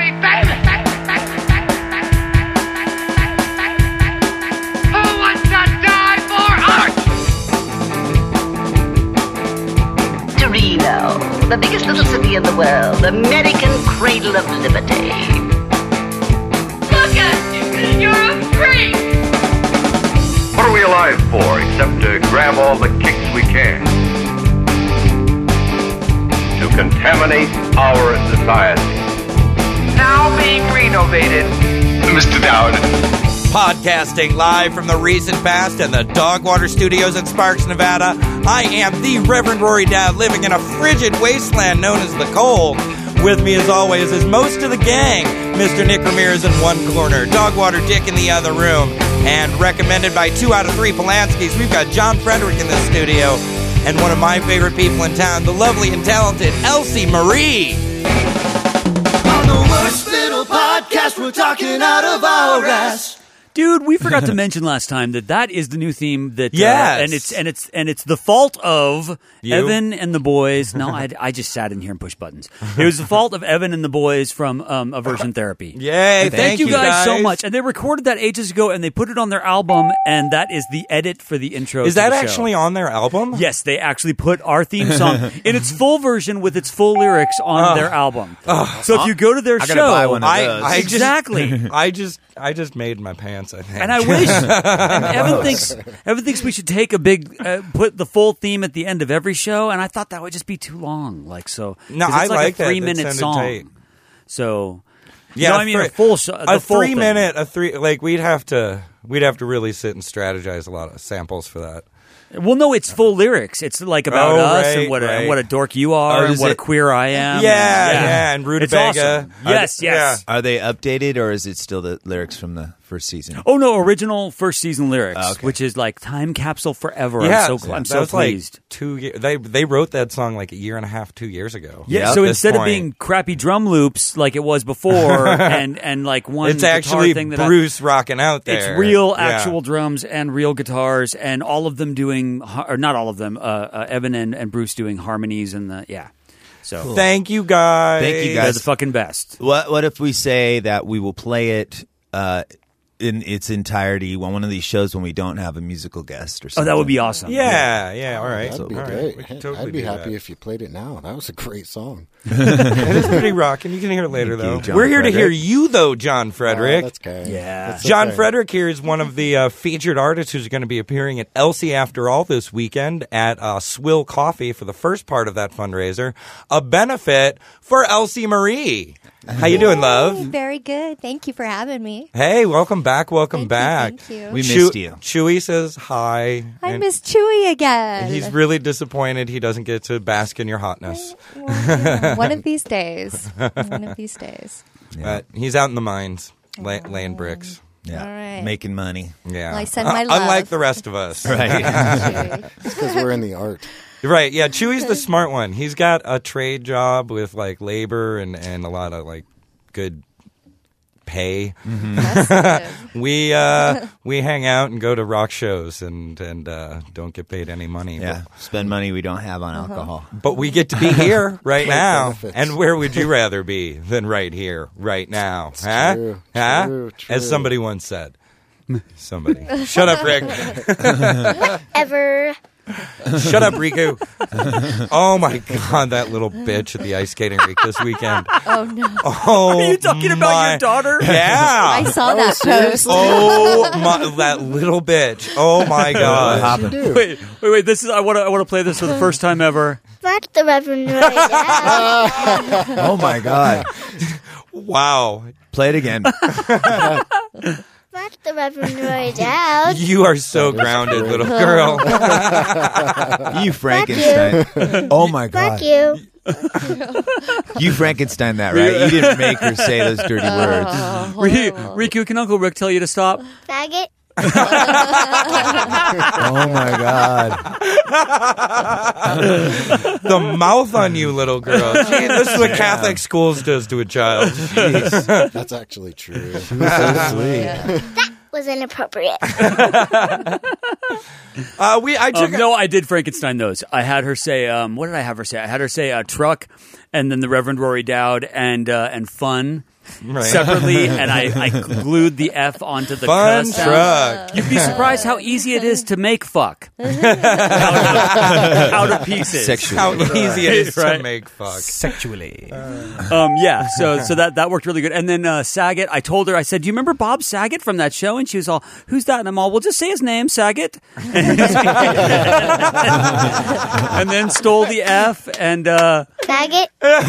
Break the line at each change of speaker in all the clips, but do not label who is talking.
baby. Who wants to die for art?
Torino, the biggest little city in the world, American cradle of liberty.
Look at you. You're a freak.
What are we alive for except to grab all the kicks we can? To contaminate our society.
Now being renovated.
Mr. Dowd.
Podcasting live from the recent past in the Dogwater Studios in Sparks, Nevada. I am the Reverend Rory Dowd, living in a frigid wasteland known as the Cold. With me, as always, is most of the gang. Mr. Nick Ramirez in one corner, Dogwater Dick in the other room. And recommended by 2 out of 3 Polanskis, we've got John Frederick in the studio. And one of my favorite people in town, the lovely and talented Elsie Marie.
On the worst little podcast, we're talking out of our ass.
Dude, we forgot to mention last time that is the new theme. That
Yes.
and it's the fault of
You?
Evan and the boys. No, I just sat in here and pushed buttons. It was the fault of Evan and the boys from Aversion Therapy.
Yay,
And thank you guys so much. And they recorded that ages ago, and they put it on their album, and that is the edit for the intro.
Is
to
that
the show.
actually on their album?
Yes, they actually put our theme song in its full version with its full lyrics on their album. So if you go to their show,
gotta buy one of those.
I just-
exactly.
I just made my pants, I think.
And I wish, and Evan thinks we should take a big, put the full theme at the end of every show, and I thought that would just be too long. Like, so,
No,
'cause
I
it's
like
a
that.
3-minute
That sounded
song.
tight.
So,
Yeah,
you know what I mean, a full show,
a 3-minute, like we'd have to really sit and strategize a lot of samples for that.
Well, no, it's full lyrics. It's like about us
right,
and what
right.
a dork you are and
is
what a
it-
queer I am.
Yeah, and
It's
Rutabaga.
awesome. Yes.
Yeah.
Are they updated, or is it still the lyrics from the first season?
Oh no, original first season lyrics,
Oh, okay.
which is like time capsule forever.
Yeah,
I'm
that
so
was
pleased.
Like 2 years. They wrote that song like 1.5 years ago.
Yeah,
At
so
this
instead of
point.
being crappy drum loops like it was before, and like one
it's
guitar
actually
thing that
Bruce rocking out there.
it's real
Yeah.
actual drums and real guitars, and all of them doing, or not all of them, Evan and Bruce doing harmonies and So
Thank you guys.
Thank you
they're
guys.
the fucking best.
What if we say that we will play it in its entirety on one of these shows when we don't have a musical guest or
Oh,
something?
that would be awesome.
Yeah, all right.
That'd be
All right.
great.
We can totally
I'd be
do
happy
that.
if you played it now. That was a great song.
It is pretty rocking. You can hear it later,
Thank you,
though.
John
We're here to hear
Frederick.
you, though, John Frederick.
Oh, that's okay.
Yeah.
That's
John
okay.
Frederick here is one of the featured artists who's going to be appearing at Elsie After All this weekend at Swill Coffee for the first part of that fundraiser, a benefit for Elsie Marie. How you doing, love?
Very good. Thank you for having me.
Hey, welcome back. Welcome
Thank
back.
you, thank you.
We missed you.
Chewy says hi.
I
and
miss Chewy again.
He's really disappointed he doesn't get to bask in your hotness.
Well, one of these days. One of these days.
But he's out in the mines, laying bricks.
Yeah,
All right.
making money.
Yeah.
Well, I send my love.
Unlike the rest of us.
Right.
Chewy.
It's because we're in the art.
Right, yeah, Chewy's the smart one. He's got a trade job with like labor and a lot of like good pay.
That's good.
We hang out and go to rock shows and don't get paid any money.
Yeah, spend money we don't have on alcohol.
But we get to be here right now.
benefits.
And where would you rather be than right here, right now? Huh?
true,
Huh?
true,
As
true.
somebody once said. Somebody. Shut up, Rick.
Ever.
Shut up, Riku. Oh my God, that little bitch at the ice skating rink this weekend.
Oh, no.
Oh,
Are you talking about your daughter?
Yeah.
I saw that post.
seriously?
Oh my, that little bitch. Oh my God.
What did you do?
Wait. This is I want to play this for the first time ever.
Fuck the Reverend Roy Dowd.
Oh my God!
Wow.
Play it again.
Fuck the Reverend Roy Dowd.
You are so grounded, little girl.
You Frankenstein. Oh my God!
you.
You Frankenstein that, right? You didn't make her say those dirty words.
Riku, can Uncle Rick tell you to stop?
Faggot.
Oh my God!
The mouth on you, little girl. Gee, this is what Catholic schools does to a child. Jeez.
That's actually true.
Was inappropriate.
I took
No, I did Frankenstein those. I had her say, what did I have her say? I had her say truck, and then the Reverend Rory Dowd and fun. separately, and I glued the F onto the
Fun
cuss sound.
truck.
You'd be surprised how easy it is to make fuck out of pieces.
Sexually.
How easy it is
Right.
to make fuck.
Sexually. So that worked really good. And then Saget, I told her, I said, do you remember Bob Saget from that show? And she was all, who's that? And I'm all, well, just say his name, Saget. And then stole the F and
Faggot.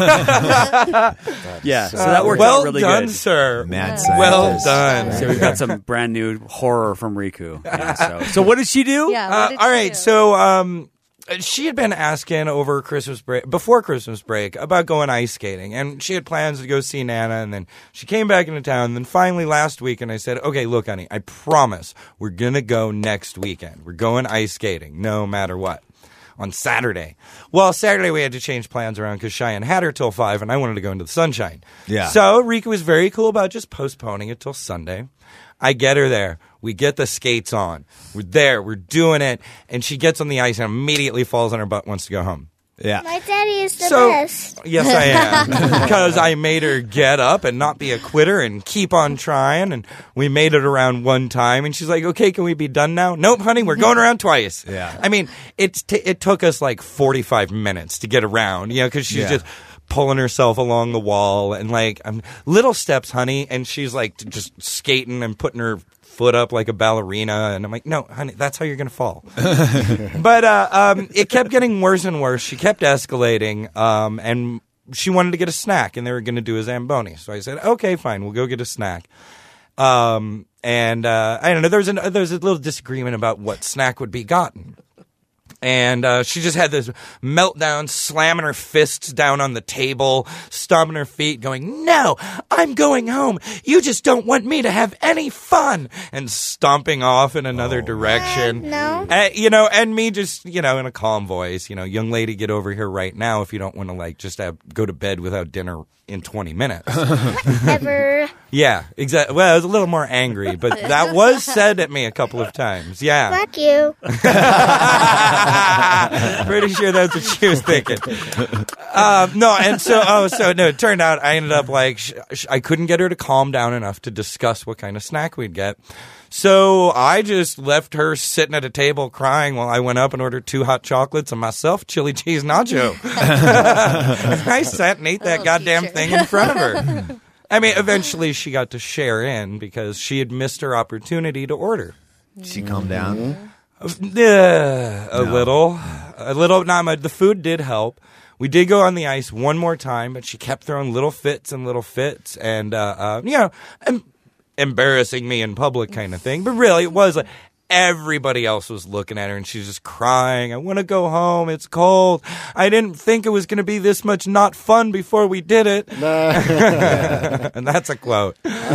yeah, so that worked
well
out really
done,
good.
sir.
Mad
Well
scientist.
done.
So we've got some brand new horror from Riku. Yeah, so what did she do?
Yeah. what did
All
you
right,
do?
so she had been asking over Christmas break, before Christmas break, about going ice skating, and she had plans to go see Nana, and then she came back into town, and then finally last week, and I said, okay, look, honey, I promise we're going to go next weekend. We're going ice skating, no matter what. On Saturday. Well, Saturday we had to change plans around because Cheyenne had her till 5 and I wanted to go into the sunshine.
Yeah.
So Rika was very cool about just postponing it till Sunday. I get her there. We get the skates on. We're there. We're doing it. And she gets on the ice and immediately falls on her butt, wants to go home.
Yeah.
My daddy is the
So,
best.
yes, I am. Because I made her get up and not be a quitter and keep on trying. And we made it around one time. And she's like, okay, can we be done now? Nope, honey, we're going around twice.
Yeah.
I mean, it took us like 45 minutes to get around, because she's just pulling herself along the wall and like little steps, honey. And she's like just skating and putting her foot up like a ballerina, and I'm like, no, honey, that's how you're gonna fall. But it kept getting worse and worse. She kept escalating, and she wanted to get a snack, and they were gonna do a Zamboni. So I said, okay, fine, we'll go get a snack. And I don't know, there was a little disagreement about what snack would be gotten. And she just had this meltdown, slamming her fists down on the table, stomping her feet, going, no, I'm going home. You just don't want me to have any fun. And stomping off in another direction.
No.
And me just, in a calm voice, young lady, get over here right now if you don't want to, like, just go to bed without dinner in 20 minutes.
Ever.
Yeah, exactly. Well, I was a little more angry, but that was said at me a couple of times. Yeah.
Fuck you.
Pretty sure that's what she was thinking. It turned out I ended up like, I couldn't get her to calm down enough to discuss what kind of snack we'd get. So I just left her sitting at a table crying while I went up and ordered 2 hot chocolates and myself chili cheese nacho. I sat and ate that goddamn thing in front of her. I mean, eventually she got to share in because she had missed her opportunity to order.
She calmed down.
A little, not much. The food did help. We did go on the ice one more time, but she kept throwing little fits, and embarrassing me in public kind of thing. But really, it was like everybody else was looking at her, and she's just crying. I want to go home. It's cold. I didn't think it was going to be this much not fun before we did it. And that's a quote.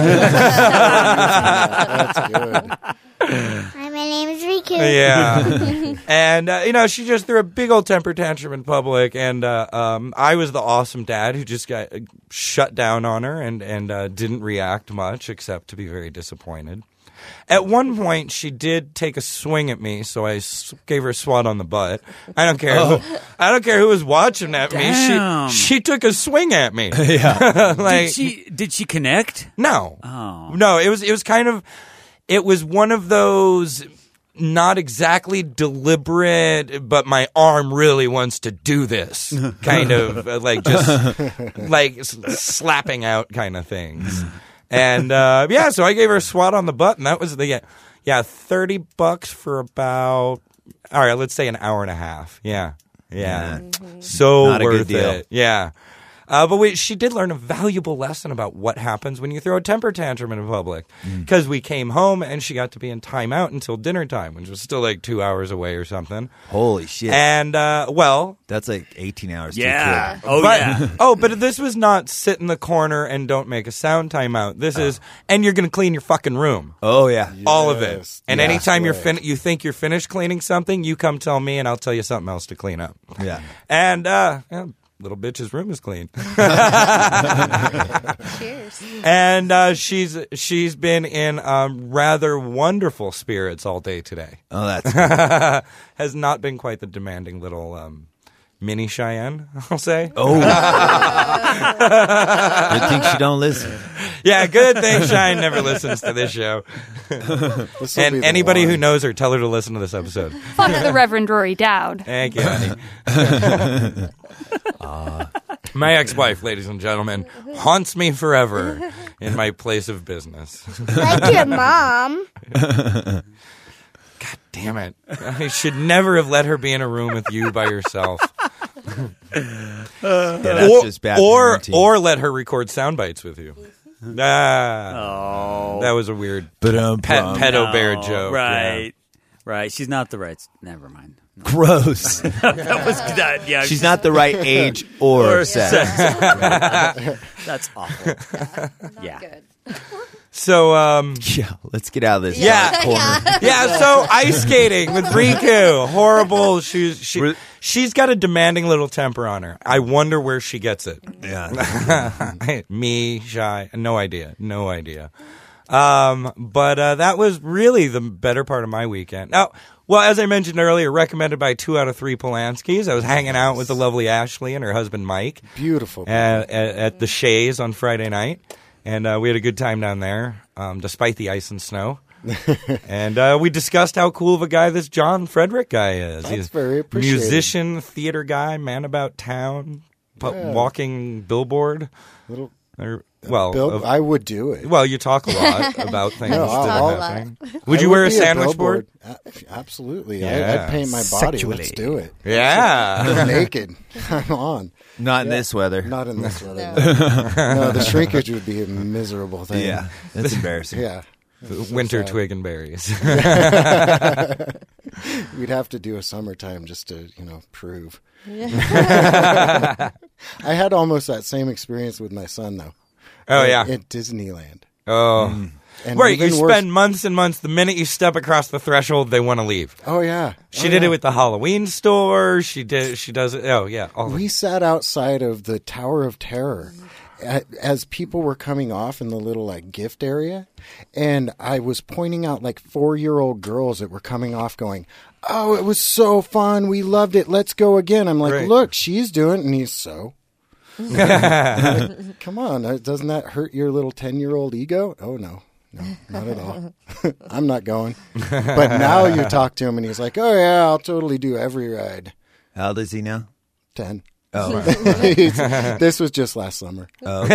That's good.
Hi, my name is Riku.
Yeah. And, she just threw a big old temper tantrum in public. And I was the awesome dad who just got shut down on her and didn't react much except to be very disappointed. At one point, she did take a swing at me, so I gave her a swat on the butt. I don't care. I don't care who was watching at
Damn.
me. She took a swing at me.
Yeah.
Like,
Did she connect?
no.
Oh.
No, it was kind of, it was one of those not exactly deliberate, but my arm really wants to do this kind of like just like slapping out kind of things. And so I gave her a swat on the butt, and that was the $30 for about, all right, let's say an hour and a half. Yeah. So
Not a
worth
good deal.
it. Yeah. But she did learn a valuable lesson about what happens when you throw a temper tantrum in public. Because we came home and she got to be in timeout until dinner time, which was still like 2 hours away or something.
Holy shit.
And,
That's like 18 hours.
Yeah.
To
but this was not sit in the corner and don't make a sound timeout. This is, and you're going to clean your fucking room.
Oh, yeah.
All of it.
Yes,
And
the
anytime
best way.
you think you're finished cleaning something, you come tell me and I'll tell you something else to clean up.
Yeah.
And, little bitch's room is clean.
Cheers.
And she's been in rather wonderful spirits all day today.
Oh, that's
Has not been quite the demanding little Mini Cheyenne, I'll say.
Oh. Good thing she don't listen.
Yeah, good thing Cheyenne never listens to this show.
This will
And
be the
anybody
one.
who knows her, tell her to listen to this episode.
Fuck the Reverend Rory Dowd.
Thank you, honey. My ex-wife, ladies and gentlemen, haunts me forever in my place of business.
Like your mom.
God damn it. I should never have let her be in a room with you by yourself.
Yeah, that's just bad parenting.
or let her record sound bites with you. That was a weird pedo bear joke.
Right. Right. She's not the right. Never mind. No.
Gross.
That was that. Yeah.
She's not the right age or sex.
That's awful. Yeah.
Good.
So,
Yeah, let's get out of this
Yeah.
corner.
yeah, so ice skating with Riku. Horrible. She's got a demanding little temper on her. I wonder where she gets it.
Yeah.
Me, Shy, no idea. But that was really the better part of my weekend. Now, well, as I mentioned earlier, recommended by 2 out of 3 Polanskis. I was hanging out with the lovely Ashley and her husband Mike
Beautiful.
at the Shays on Friday night. And we had a good time down there, despite the ice and snow. And we discussed how cool of a guy this John Frederick guy is.
That's
He's
very appreciated.
musician, theater guy, man about town, walking billboard.
Little,
Well,
I would do it.
well, you talk a lot about things
No,
that
I'll-
are happening. Would you
I
wear a
be
sandwich board?
billboard. Absolutely.
Yeah.
I'd paint my body.
Sexually.
Let's do it.
Yeah.
I'm naked. I'm on.
Not in this weather.
Not in this weather.
No.
No, the shrinkage would be a miserable thing.
Yeah, that's embarrassing.
Yeah.
Winter
sad.
twig and berries.
We'd have to do a summertime just to, prove. I had almost that same experience with my son, though.
Oh, yeah.
At Disneyland.
Oh.
And
Right, you
even worse-
spend months and months. The minute you step across the threshold, they want to leave.
Oh, yeah.
She did it with the Halloween store. She does it. Oh, yeah.
We sat outside of the Tower of Terror as people were coming off in the little gift area, and I was pointing out 4-year-old girls that were coming off going, "Oh, it was so fun. We loved it. Let's go again." I'm like,
Right.
"Look, she's doing it." And he's so. Like, come on, doesn't that hurt your little 10-year-old ego? Oh, no, not at all. I'm not going. But now you talk to him and he's like, "Oh, yeah, I'll totally do every ride."
How old is he now?
10.
Oh,
This was just last summer.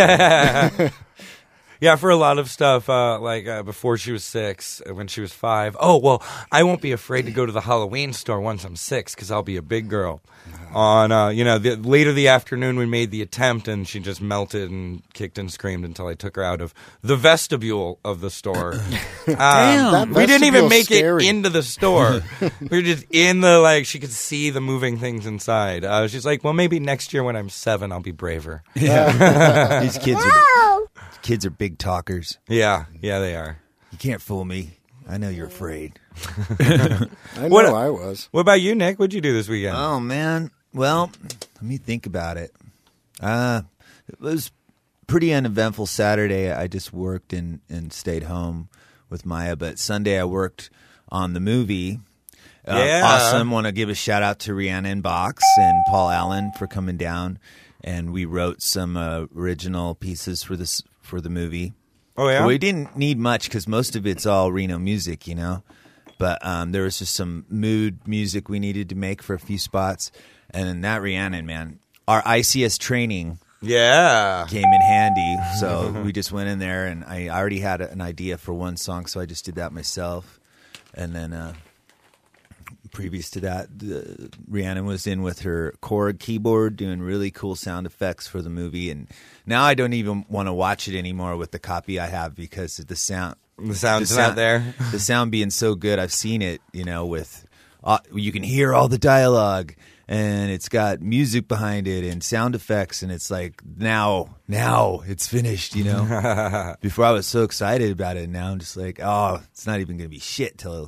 Yeah, for a lot of stuff, before she was 6, when she was 5. Oh, well, I won't be afraid to go to the Halloween store once I'm 6 because I'll be a big girl. On, later the afternoon, we made the attempt, and she just melted and kicked and screamed until I took her out of the vestibule of the store.
That
We didn't even
vestible's
make
scary.
it into the store. We were just in the, she could see the moving things inside. She's like, well, maybe next year when I'm 7, I'll be braver.
these kids are big talkers.
Yeah, they are.
You can't fool me. I know you're afraid.
I know
What-
I was.
What about you, Nick? What'd you do this weekend?
Oh man. Well, let me think about it. It was pretty uneventful Saturday. I just worked and stayed home with Maya. But Sunday I worked on the movie.
Yeah.
Awesome. Want to give a shout out to Rihanna in Box and Paul Allen for coming down. And we wrote some original pieces for the movie.
Oh, yeah?
But we didn't need much because most of it's all Reno music, But there was just some mood music we needed to make for a few spots. And then that Rhiannon, man, our ICS training
Yeah.
came in handy. So we just went in there, and I already had an idea for one song, so I just did that myself. And then previous to that, Rhiannon was in with her Korg keyboard doing really cool sound effects for the movie. And now I don't even want to watch it anymore with the copy I have because the sound.
The sound's not there.
The sound being so good, I've seen it, with you can hear all the dialogue, and it's got music behind it and sound effects, and it's like now it's finished, Before I was so excited about it, and now I'm just like, oh, it's not even going to be shit till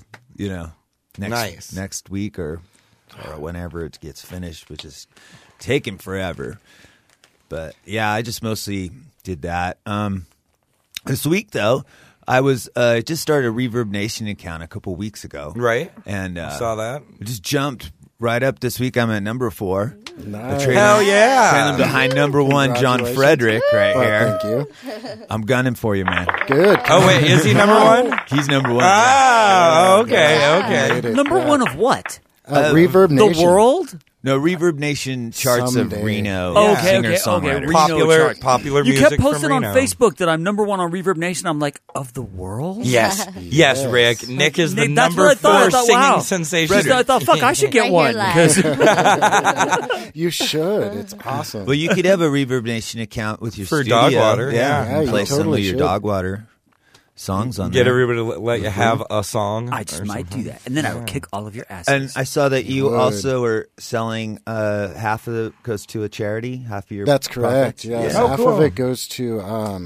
next week or whenever it gets finished, which is taking forever. But yeah, I just mostly did that. This week though, I was just started a Reverb Nation account a couple weeks ago.
Right.
And
Saw that.
I just jumped right up this week. I'm at number 4.
Nice.
Hell yeah.
Trailing behind number one, John
Congratulations.
Frederick, right
Well,
here.
thank you.
I'm gunning for you, man.
Good.
Oh, wait, is he number one?
He's number one.
Ah, okay.
Made it.
Number one of what?
Reverb
The
Nation.
world?
No, Reverb Nation charts
Someday.
of Reno.
Oh, okay,
Singer-songwriter.
Reno
Popular
chart. You
music
kept posting
from
on
Reno.
Facebook that I'm number one on Reverb Nation. I'm like, of the world?
Yes, Rick. Nick is the
Nick, that's
number
what I thought.
4
I thought,
singing
wow.
sensation.
I thought, fuck, I should get
Right
one.
here live.
Because
You should. It's awesome.
Well, you could have a Reverb Nation account with your
For
studio.
Dogwater, yeah.
Yeah, you
Play some
totally
of your
should.
Dogwater songs on
Get
there.
everybody to let you have a song.
I just
or
might
something.
do that. And then I would kick all of your asses.
And I saw that you
would.
also were selling half of it goes to a charity, half of your
That's correct.
profits.
Yes.
Oh,
Half
cool.
of it goes to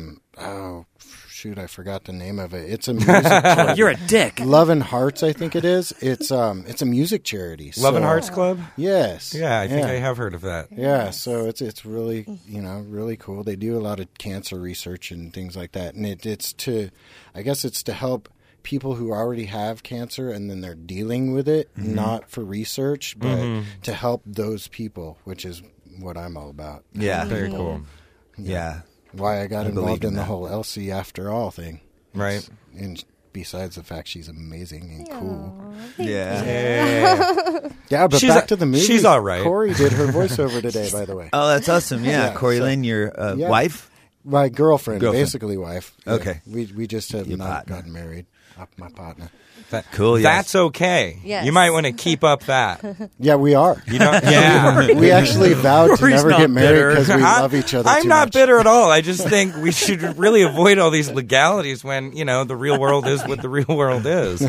shoot, I forgot the name of it. It's a music charity.
You're a dick.
Love and Hearts, I think it is. It's a music charity.
Love and
So-
Hearts Club?
Yes.
Yeah, I think I have heard of that.
Yeah, so it's really really cool. They do a lot of cancer research and things like that, and it's to help people who already have cancer and then they're dealing with it, not for research, but to help those people, which is what I'm all about.
Yeah.
Very cool.
Yeah.
Why I got
I believe
involved
in
in the
that.
whole Elsie After All thing,
Right.
and besides the fact she's amazing and cool.
Yeah.
Yeah, but
She's
back to the movie.
she's all right.
Corey did her voiceover today, by the way.
Oh, that's awesome. Yeah.
Yeah,
Corey
so-
Lynn, your
Yeah.
wife?
My girlfriend,
Girlfriend.
basically wife. Yeah.
Okay.
We just have
Your
not
partner.
gotten married. My partner.
Cool, yes.
That's okay.
Yes.
You might want to keep up that.
Yeah, we are.
You know? Yeah.
We actually vowed to
Corey's
never
not
get married
bitter.
because we love each other
I'm
too
not
much.
bitter at all. I just think we should really avoid all these legalities when, the real world is what the real world is.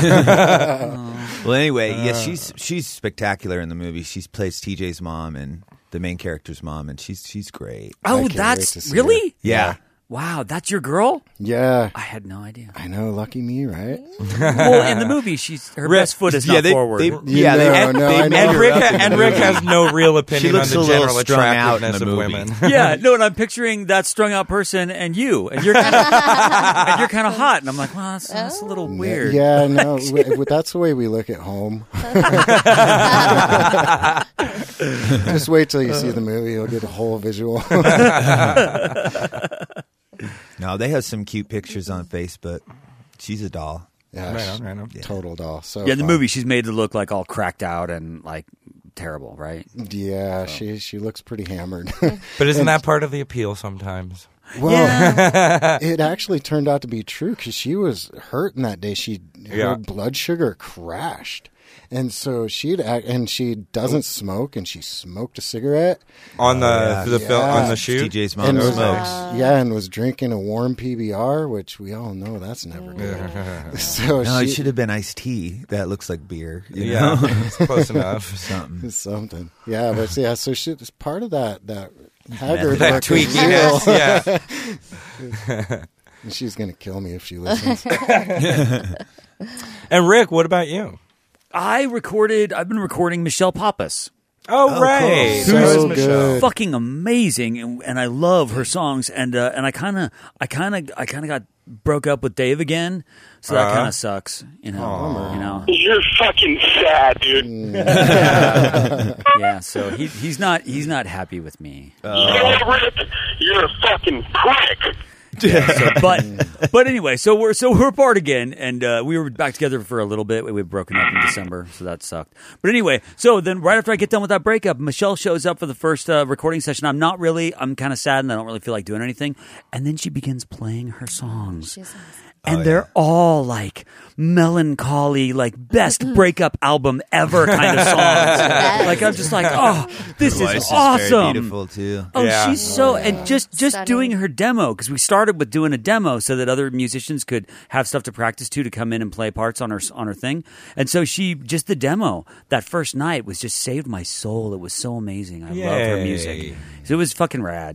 Well, anyway, yeah, she's spectacular in the movie. She plays TJ's mom and the main character's mom, and she's great.
Oh,
can't wait to
that's
see
really?
Yeah.
Wow, that's your girl?
Yeah.
I had no idea.
I know, lucky me, right?
Well, in the movie, her best foot is not forward.
I know.
And Rick has no real opinion on
looks
the
a little
general
strung out in
attractiveness
the
of
movie.
women.
Yeah, no, and I'm picturing that strung out person and you, and you're kind of hot, and I'm like, well, that's a little weird.
Yeah, no, that's the way we look at home. Just wait till you see the movie; you'll get a whole visual.
No, they have some cute pictures on Facebook. She's a doll.
Yeah,
Right on.
total doll. So
Yeah, in the
fun.
movie, she's made to look like all cracked out and like terrible, right?
Yeah, she looks pretty hammered.
But isn't that part of the appeal sometimes?
Well, it actually turned out to be true because she was hurting that day. Her
Yeah.
blood sugar crashed, and so she doesn't smoke, and she smoked a cigarette.
On on the shoot?
TJ's
And
mom
was
smokes.
and was drinking a warm PBR, which we all know that's never good. So
No, it
she
should have been iced tea. That looks like beer. You
Yeah,
know?
it's close enough.
Something.
something, yeah, but yeah. So she was part of that haggard
That
looking
tweakiness,
deal.
yeah.
And she's gonna kill me if she listens.
And Rick, what about you?
I've been recording Michelle Pappas.
Oh, right.
cool.
So is
So
Michelle.
good.
Fucking amazing, and I love her songs. And I kind of got broke up with Dave again, so that kind of sucks. You know.
You're fucking sad, dude.
Yeah. So he's not happy with me.
Rick, you're a fucking prick.
But anyway, so we're apart again, and we were back together for a little bit. We were broken up in December, so that sucked. But anyway, so then right after I get done with that breakup, Michelle shows up for the first recording session. I'm kind of sad, and I don't really feel like doing anything. And then she begins playing her songs. And they're all like melancholy, like best breakup album ever kind of songs. Like I'm just like, oh, this
Her voice
is
is
awesome.
very beautiful too.
Oh,
Yeah.
she's so and just
Stunning.
doing her demo because we started with doing a demo so that other musicians could have stuff to practice to come in and play parts on her thing. And so just the demo that first night was just saved my soul. It was so amazing. I love her music.
Yay.
So it was fucking rad.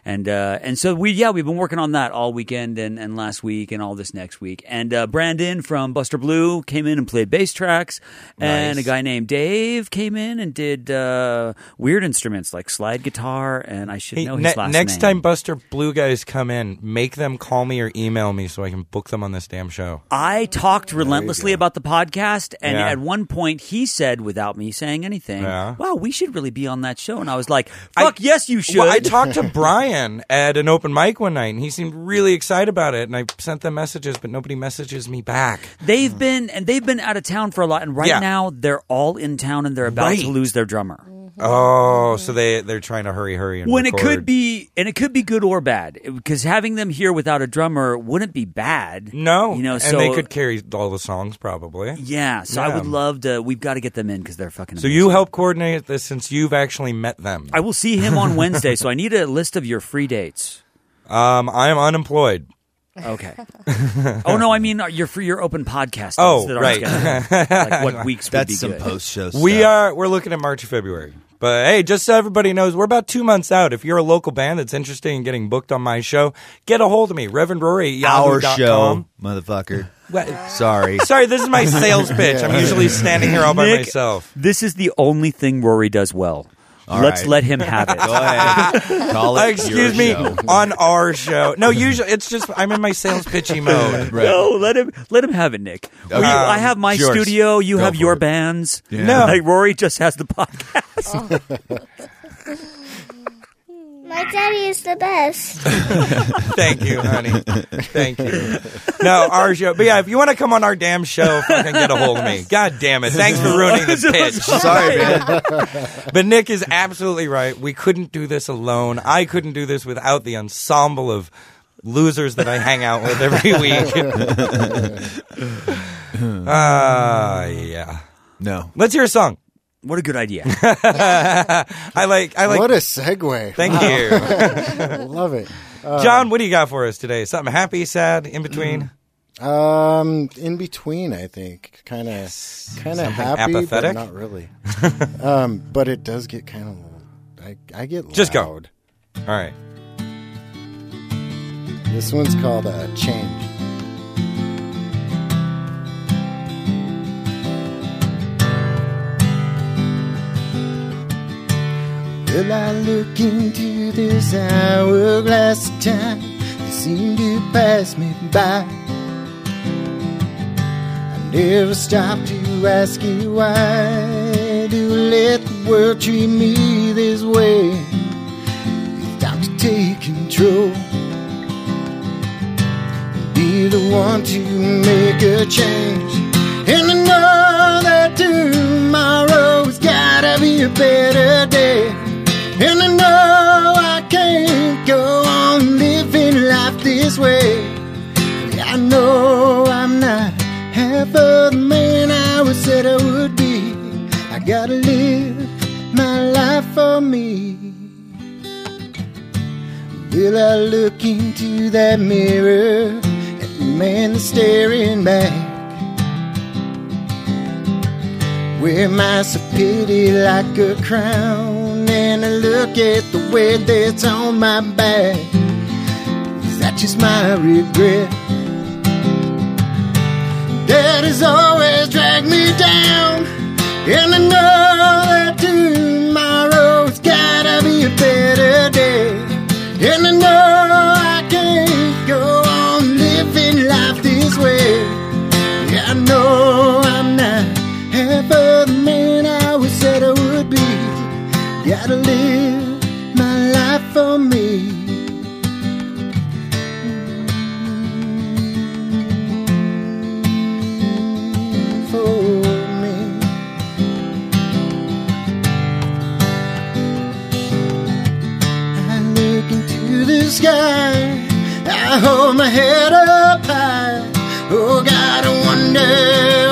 And so we've been working on that all weekend and last week and all this next week. And Brandon from Buster Blue came in and played bass tracks, and a guy named Dave came in and did weird instruments like slide guitar, and I should know his last name.
Next time Buster Blue guys come in, make them call me or email me so I can book them on this damn show.
I talked relentlessly about the podcast, and at one point he said, without me saying anything, wow, we should really be on that show. And I was like, yes, you should.
Well, I talked to Brian at an open mic one night, and he seemed really excited about it, and I sent them messages, but nobody messages me back.
They've been out of town for a lot, and right now they're all in town, and they're about to lose their drummer.
Oh, so they're trying to hurry and
when
record.
it could be good or bad, because having them here without a drummer wouldn't be bad.
No,
and
they could carry all the songs probably.
Yeah, so I would love to. We've got to get them in because they're fucking.
So
amazing.
you help coordinate this since you've actually met them.
I will see him on Wednesday, so I need a list of your free dates.
I am unemployed.
Okay. Oh no, I mean your open podcast.
Right.
Like what weeks would be
some
good?
post show stuff.
We're looking at March or February. But hey, just so everybody knows, we're about 2 months out. If you're a local band that's interested in getting booked on my show, get a hold of me, Reverend Rory.
Our show, motherfucker. Sorry,
this is my sales pitch. I'm usually standing here all by myself.
This is the only thing Rory does well. Let's let him have it.
Go ahead. Call it
excuse me,
show.
on our show. No, usually it's just I'm in my sales pitchy mode.
Right. No, let him have it, Nick. I have my studio. You have your bands.
Yeah.
No,
like Rory just has the podcast.
My daddy is the best.
Thank you, honey. Thank you. No, our show. But yeah, if you want to come on our damn show, fucking get a hold of me. God damn it. Thanks for ruining the pitch.
Sorry, man.
But Nick is absolutely right. We couldn't do this alone. I couldn't do this without the ensemble of losers that I hang out with every week. Yeah.
No.
Let's hear a song.
What a good idea.
I like.
What a segue.
Thank you.
I love it.
John, what do you got for us today? Something happy, sad, in between?
In between, I think. Kind of happy,
apathetic?
but not really. But it does get kind of. I get loud.
Just go. All right.
This one's called Change. Well, I look into this hourglass of time. They seem to pass me by. I never stop to ask you why. Do I let the world treat me this way? It's time to take control. Be the one to make a change. And I know that tomorrow's gotta be a better day. And I know I can't go on living life this way. I know I'm not half of the man I was said I would be. I gotta live my life for me. Will I look into that mirror at the man that's staring back? Wear my stupidity like a crown, and I look at the weight that's on my back. Is that just my regret? That has always dragged me down, and I know that tomorrow's gotta be a better day. And I know I can't go on living life this way. Yeah, I know I'm not half of the man I was said I would be. Gotta live my life for me. For me. I look into the sky. I hold my head up high. Oh God, I wonder.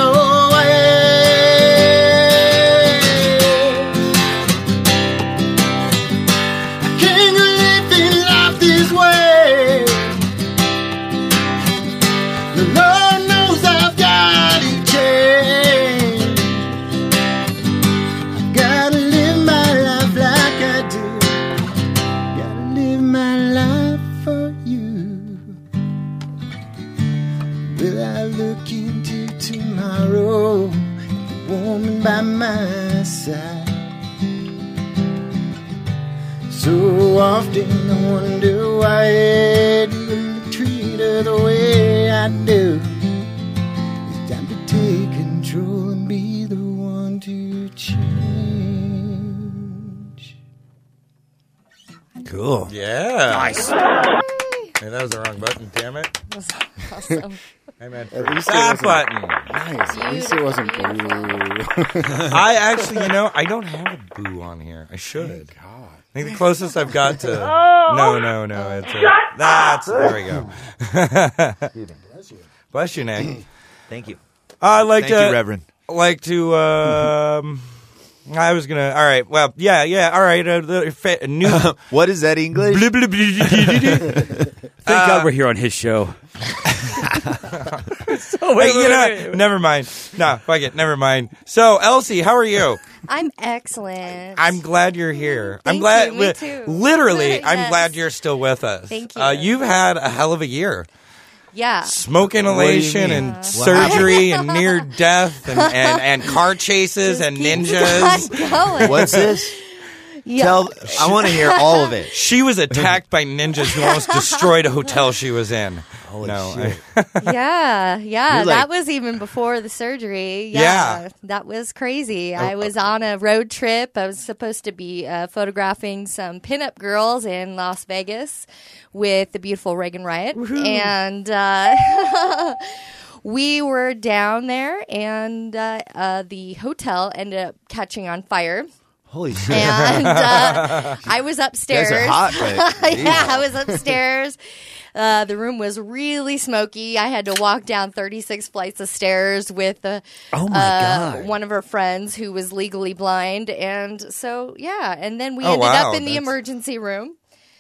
My
look into tomorrow, and the woman by my side. So often I wonder why I do treat her the way I do. It's time to take control and be the one to change.
Cool. Yeah.
Nice.
Hey, that was the wrong button, damn it.
Awesome.
I meant
At least
that button.
Nice. At least it wasn't boo.
I actually, I don't have a boo on here. I should.
God.
I think the closest I've got to... No. It's there we go.
Bless you.
Bless you, Nick.
Thank you.
I'd like
Thank you, Reverend.
I was gonna. All right. Well, yeah. All right. New.
What is that English?
Thank God we're here on his show.
Wait. Never mind. No, fuck it. Never mind. So, Elsie, how are you?
I'm excellent.
I'm glad you're here.
Thank
I'm glad.
you, me too.
Literally, I'm
Yes.
glad you're still with us.
Thank you.
You've had a hell of a year.
Yeah.
Smoke inhalation
mean?
and surgery and near death and car chases and ninjas.
Going.
What's this?
Yeah.
I want to hear all of it.
She was attacked by ninjas who almost destroyed a hotel she was in.
Holy
No,
shit.
Yeah.
You're like-
That was even before the surgery.
Yeah.
That was crazy. I was on a road trip. I was supposed to be photographing some pinup girls in Las Vegas with the beautiful Reagan Riot. And we were down there, and the hotel ended up catching on fire.
Holy shit.
And I was upstairs.
You guys are hot, right?
Yeah, I was upstairs. The room was really smoky. I had to walk down 36 flights of stairs with one of her friends who was legally blind. And so, yeah. And then we ended up in the emergency room.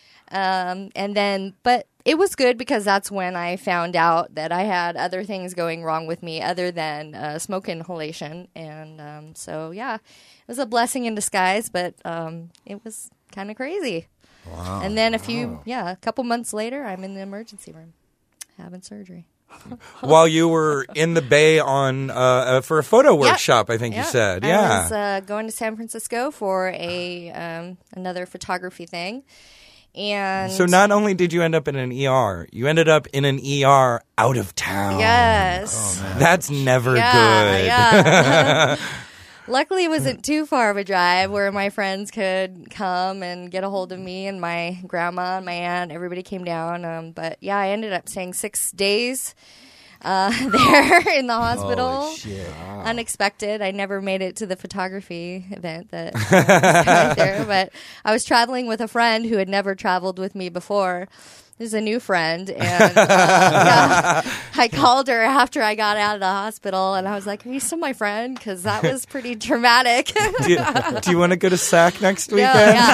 But it was good because that's when I found out that I had other things going wrong with me other than smoke inhalation. And so, yeah, it was a blessing in disguise, but it was kind of crazy.
Wow.
And then a couple months later, I'm in the emergency room having surgery.
While you were in the Bay on for a photo workshop, I think you said. Yeah.
I was going to San Francisco for another photography thing. And
So not only did you end up in an ER, you ended up in an ER out of town.
Yes.
That's never good.
Yeah. Luckily, it wasn't too far of a drive where my friends could come and get a hold of me, and my grandma and my aunt, everybody came down. But yeah, I ended up staying 6 days there in the hospital.
Holy shit. Wow.
Unexpected. I never made it to the photography event that was right there, but I was traveling with a friend who had never traveled with me before. This is a new friend, and I called her after I got out of the hospital, and I was like, "Are you still my friend?" Because that was pretty traumatic.
Do you want to go to SAC next weekend?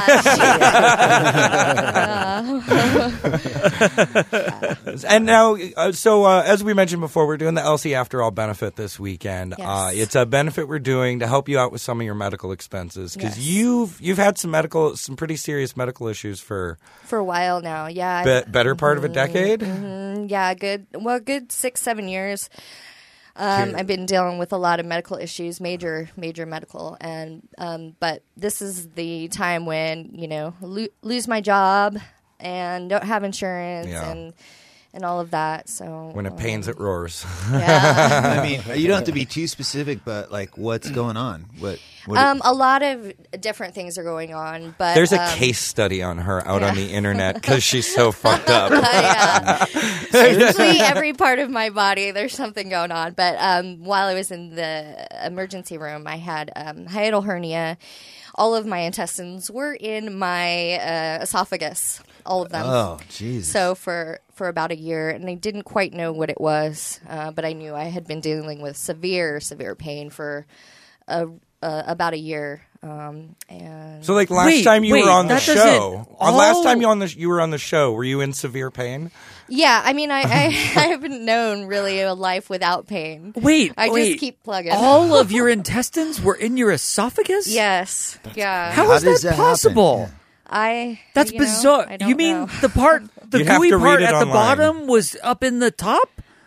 And now, as we mentioned before, we're doing the Elsie After All benefit this weekend.
Yes.
It's a benefit we're doing to help you out with some of your medical expenses because
Yes.
you've had some pretty serious medical issues for
a while now. Yeah,
better part of a decade.
yeah, good 6-7 years. I've been dealing with a lot of medical issues, major medical, and but this is the time when lose my job and don't have insurance and all of that. So
When it pains, it roars.
Yeah.
I mean, you don't have to be too specific, but like, what's going on? What
a lot of different things are going on, but
There's a case study on her out on the internet because she's so fucked up.
yeah. Seriously, every part of my body, there's something going on. But while I was in the emergency room, I had hiatal hernia. All of my intestines were in my esophagus, all of them.
Oh, Jesus.
So for about a year, and I didn't quite know what it was, but I knew I had been dealing with severe pain for about a year. And
So, like last time you were on the show, last time you were on the show, were you in severe pain?
yeah, I mean, I haven't known really a life without pain. I just keep plugging.
All of your intestines were in your esophagus?
Yes. Yeah.
How is
does
that
that
possible?
That's
bizarre.
I don't
You mean
know.
the
You'd have
gooey
to
part
read it
at the
online.
bottom was up in the top?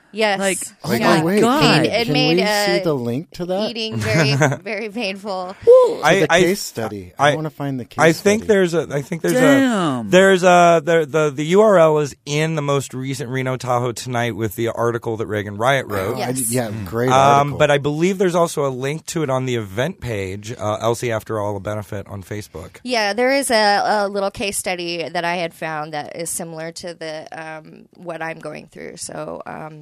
Yes.
Like,
Oh,
yeah.
wait,
God.
It
can
made
we see the link to that?
eating very, very painful.
The case study. I want to find the case study.
I think there's a
Damn.
the URL is in the most recent Reno Tahoe Tonight with the article that Reagan Riot wrote.
Yes.
Great article.
But I believe there's also a link to it on the event page, Elsie After All, a benefit on Facebook.
Yeah, there is a little case study that I had found that is similar to the what I'm going through. So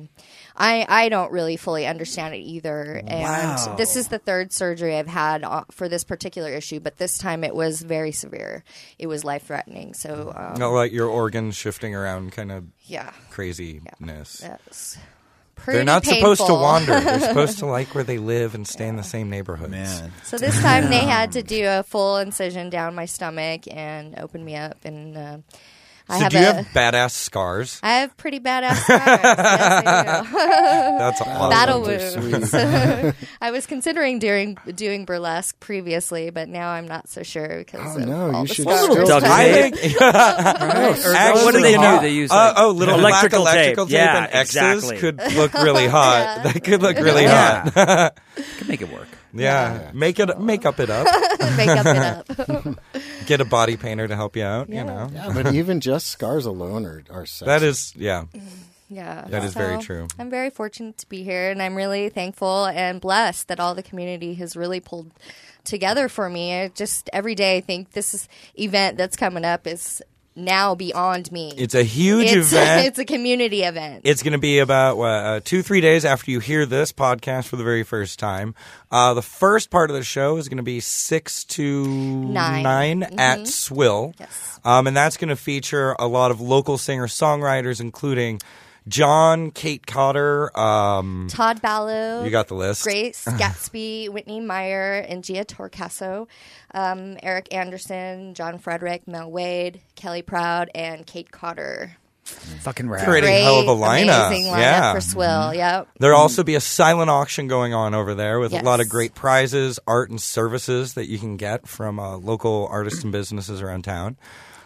I don't really fully understand it either. And this is the third surgery I've had for this particular issue, but this time it was very severe. It was life-threatening. So
Like your organs shifting around, kind of
yeah,
craziness.
that's pretty
They're not
painful.
supposed to wander. They're supposed to like where they live and stay in the same neighborhoods.
Man.
So this time they had to do a full incision down my stomach and open me up. And
So do you have badass scars?
I have pretty badass scars. Yes, I do.
That's awesome.
Battle
Those
wounds.
are
I was considering doing burlesque previously, but now I'm not so sure because of
no,
all
you
the
should
scars.
still
duct
I
tape.
think
Or what do they do? They use like,
little
electrical
black electrical
tape.
tape
Yeah,
and X's
exactly.
could look really hot. That could look really
Yeah.
hot.
Can make it work.
Yeah. Make up it up.
Make up it up.
Get a body painter to help you out, you know.
Yeah, but even just scars alone are sexy.
That is, yeah.
Yeah,
That is very true.
I'm very fortunate to be here, and I'm really thankful and blessed that all the community has really pulled together for me. Every day I think this event that's coming up is now beyond me.
It's a huge event.
It's a community event.
It's going to be about 2-3 days after you hear this podcast for the very first time. The first part of the show is going to be 6 to 9 at Swill.
Yes.
And that's going to feature a lot of local singer-songwriters, including John, Kate Cotter,
Todd Ballo.
you got the list.
Grace Gatsby, Whitney Meyer, and Gia Torcaso, Eric Anderson, John Frederick, Mel Wade, Kelly Proud, and Kate Cotter.
Fucking rad.
Pretty hell of a lineup.
Amazing lineup
Yeah.
for Swill. Yep.
There'll also be a silent auction going on over there with
Yes.
a lot of great prizes, art, and services that you can get from local artists and businesses around town.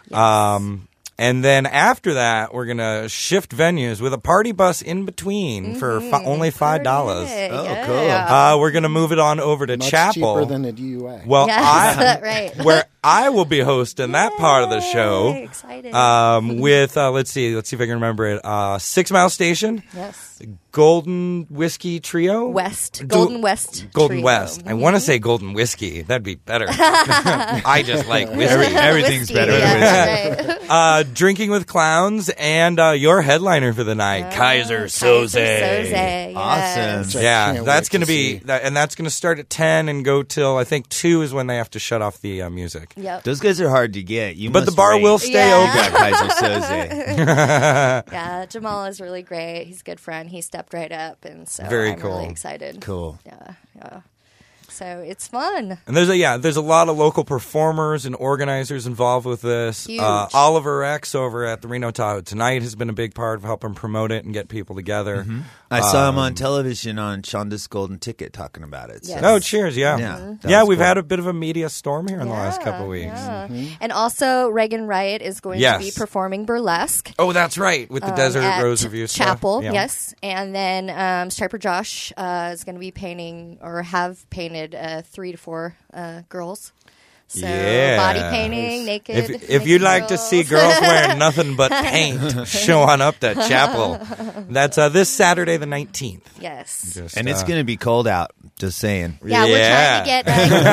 And then after that, we're going to shift venues with a party bus in between for only $5.
Oh,
cool.
We're going to move it on over to
much
Chapel.
cheaper than a DUI.
Well,
Yes, right.
where I will be hosting that part of the show.
Yay, excited.
With let's see if I can remember it. 6 Mile Station,
Yes.
Golden Whiskey Trio,
West. Golden West.
Golden
Trio.
West. I want to say Golden Whiskey. That'd be better. I just like whiskey.
Everything's
Whiskey,
better with
yeah,
whiskey.
right.
Drinking with Clowns and your headliner for the night, Kaiser Soze.
Yes.
Awesome.
Which I
Yeah,
can't
that's
wait
going to
to
be,
see.
and that's going to start at 10 and go till I think 2 is when they have to shut off the music.
Yep.
Those guys are hard to get. You
But the
must
bar
rate.
will stay
Yeah.
open.
Kaiser Soze.
Yeah, Jamal is really great. He's a good friend. He stepped right up, and so
Very
I'm
cool.
really excited.
Cool.
Yeah. So it's fun.
And there's a lot of local performers and organizers involved with this.
Huge.
Oliver X over at the Reno Tahoe Tonight has been a big part of helping promote it and get people together.
I saw him on television on Shonda's Golden Ticket talking about it. So.
Yes.
Oh, cheers! Yeah,
Yeah, that
yeah.
was
We've
cool.
had a bit of a media storm here in the last couple of weeks.
Yeah. And also, Reagan Riot is going
Yes.
to be performing burlesque.
Oh, that's right, with the Desert
at
Rose Review stuff.
Chapel,
Yeah.
yes. And then Striper Josh is going to be painting or have painted 3 to 4 girls. So
Yeah.
body painting, naked.
If you'd like to see girls wearing nothing but paint, show on up to Chapel. That's this Saturday the 19th.
Yes.
Just,
And it's going to be cold out. Just saying.
Yeah, we're trying to get.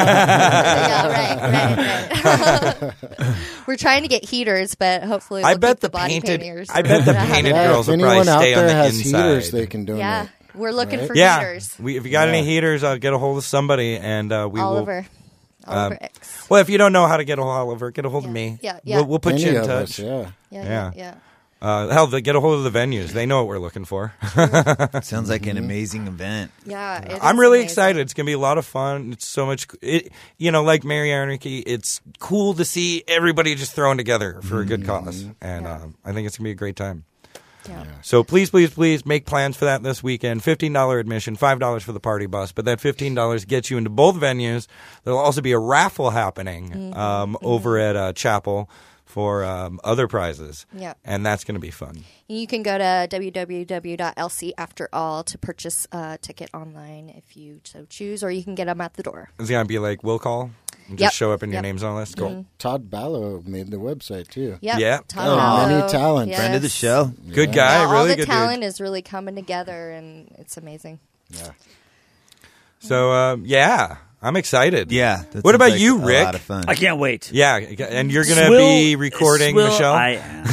Yeah, right. We're trying to get heaters, but hopefully, we'll
I bet
keep the
the
body
painted.
painters.
I bet the painted
Yeah,
girls
if
will probably
anyone out
stay on
there
the
has
inside.
heaters, they can donate.
Yeah, we're looking
Right?
for
Yeah,
heaters.
if you got any heaters, get a hold of somebody, and we will.
Oliver X.
Well, if you don't know how to get a hold of Oliver, get a hold of me.
Yeah, yeah.
We'll put
Any
you in
of
touch.
us, yeah.
Yeah.
Hell, get a hold of the venues. They know what we're looking for.
Sounds like an amazing event.
Yeah, it
I'm
is
really
amazing.
excited. It's gonna be a lot of fun. It's so much. Like Merry Anarchy, it's cool to see everybody just thrown together for a good cause, and I think it's gonna be a great time.
Yeah.
So please, please, please make plans for that this weekend. $15 admission, $5 for the party bus, but that $15 gets you into both venues. There'll also be a raffle happening over at Chapel for other prizes.
Yeah.
And that's going to be fun.
You can go to www.lcafterall to purchase a ticket online if you so choose, or you can get them at the door.
It's going to be like will call? And
Yep.
just show up and your
Yep.
name's on the list? Cool.
Todd Ballo made the website too.
Yep.
Yeah.
Todd
Oh,
Ballo,
many talent.
Friend of the
yes.
show.
Good guy.
Yeah,
really
all the
good
talent
dude.
is really coming together, and it's amazing.
Yeah.
So, yeah. I'm excited.
Yeah. that
What
sounds
about
like
you,
a
Rick?
lot of fun.
I can't wait.
Yeah. And you're going to
Swill-
be recording
Swill-
Michelle?
I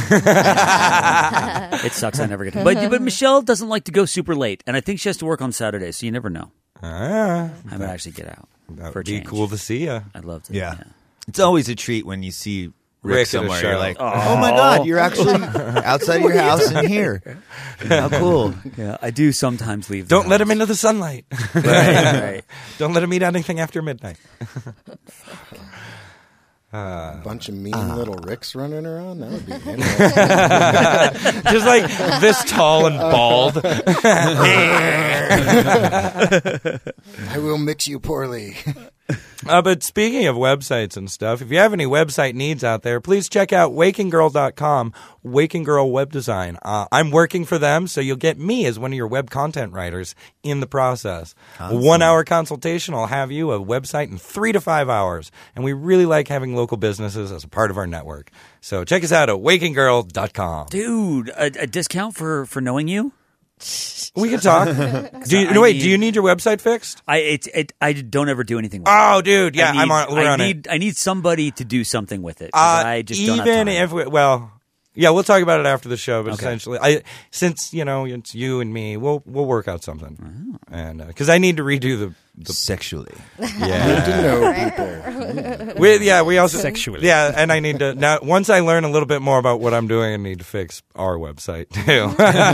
am. It sucks. I never get to. But Michelle doesn't like to go super late, and I think she has to work on Saturdays, so you never know.
Ah,
I might actually get out.
that
for a
would be
change.
cool to see you.
I'd love to.
Yeah. It's always a treat when you see Rick
Rick at a
somewhere.
show.
You're like, oh my God, you're actually outside of your house and here. How cool.
Yeah, I do sometimes leave.
Don't let him into the sunlight.
Right.
Don't let him eat anything after midnight.
A bunch of mean little Ricks running around. That would be interesting.
Just like this tall and bald.
I will mix you poorly.
But speaking of websites and stuff, if you have any website needs out there, please check out WakingGirl.com, Waking Girl Web Design. I'm working for them, so you'll get me as one of your web content writers in the process.
Awesome.
A 1-hour consultation will have you a website in 3 to 5 hours. And we really like having local businesses as a part of our network. So check us out at WakingGirl.com.
Dude, a discount for knowing you?
We can talk. Do you need your website fixed?
I don't ever do anything with it.
Oh, dude, yeah, we're on it.
I need somebody to do something with it. 'Cause I just don't have
Even
time.
if yeah, we'll talk about it after the show. But
Okay.
essentially, since it's you and me, we'll work out something, and because I need to redo the
Sexually.
Good to know people.
we also
Sexually.
and I need to now. Once I learn a little bit more about what I'm doing, I need to fix our website too.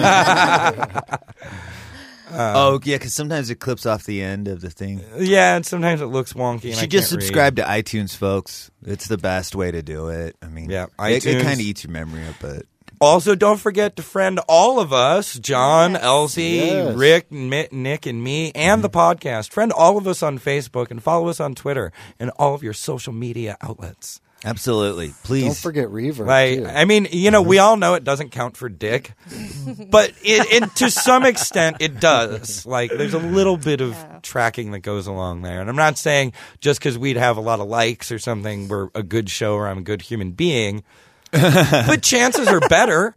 Oh, yeah, because sometimes it clips off the end of the thing.
Yeah, and sometimes it looks wonky.
You
and I
should just
can't read.
subscribe to iTunes, folks. It's the best way to do it. I mean,
Yeah,
it
iTunes.
kind of eats your memory up, but
Also, don't forget to friend all of us, John,
Yes.
Elsie,
Yes.
Rick, Nick, and me, and the podcast. Friend all of us on Facebook and follow us on Twitter and all of your social media outlets.
absolutely. Please.
Don't forget Reverb.
Like,
too.
I mean, we all know it doesn't count for dick, but it to some extent it does. Like, there's a little bit of tracking that goes along there. And I'm not saying just because we'd have a lot of likes or something, we're a good show or I'm a good human being. But chances are better.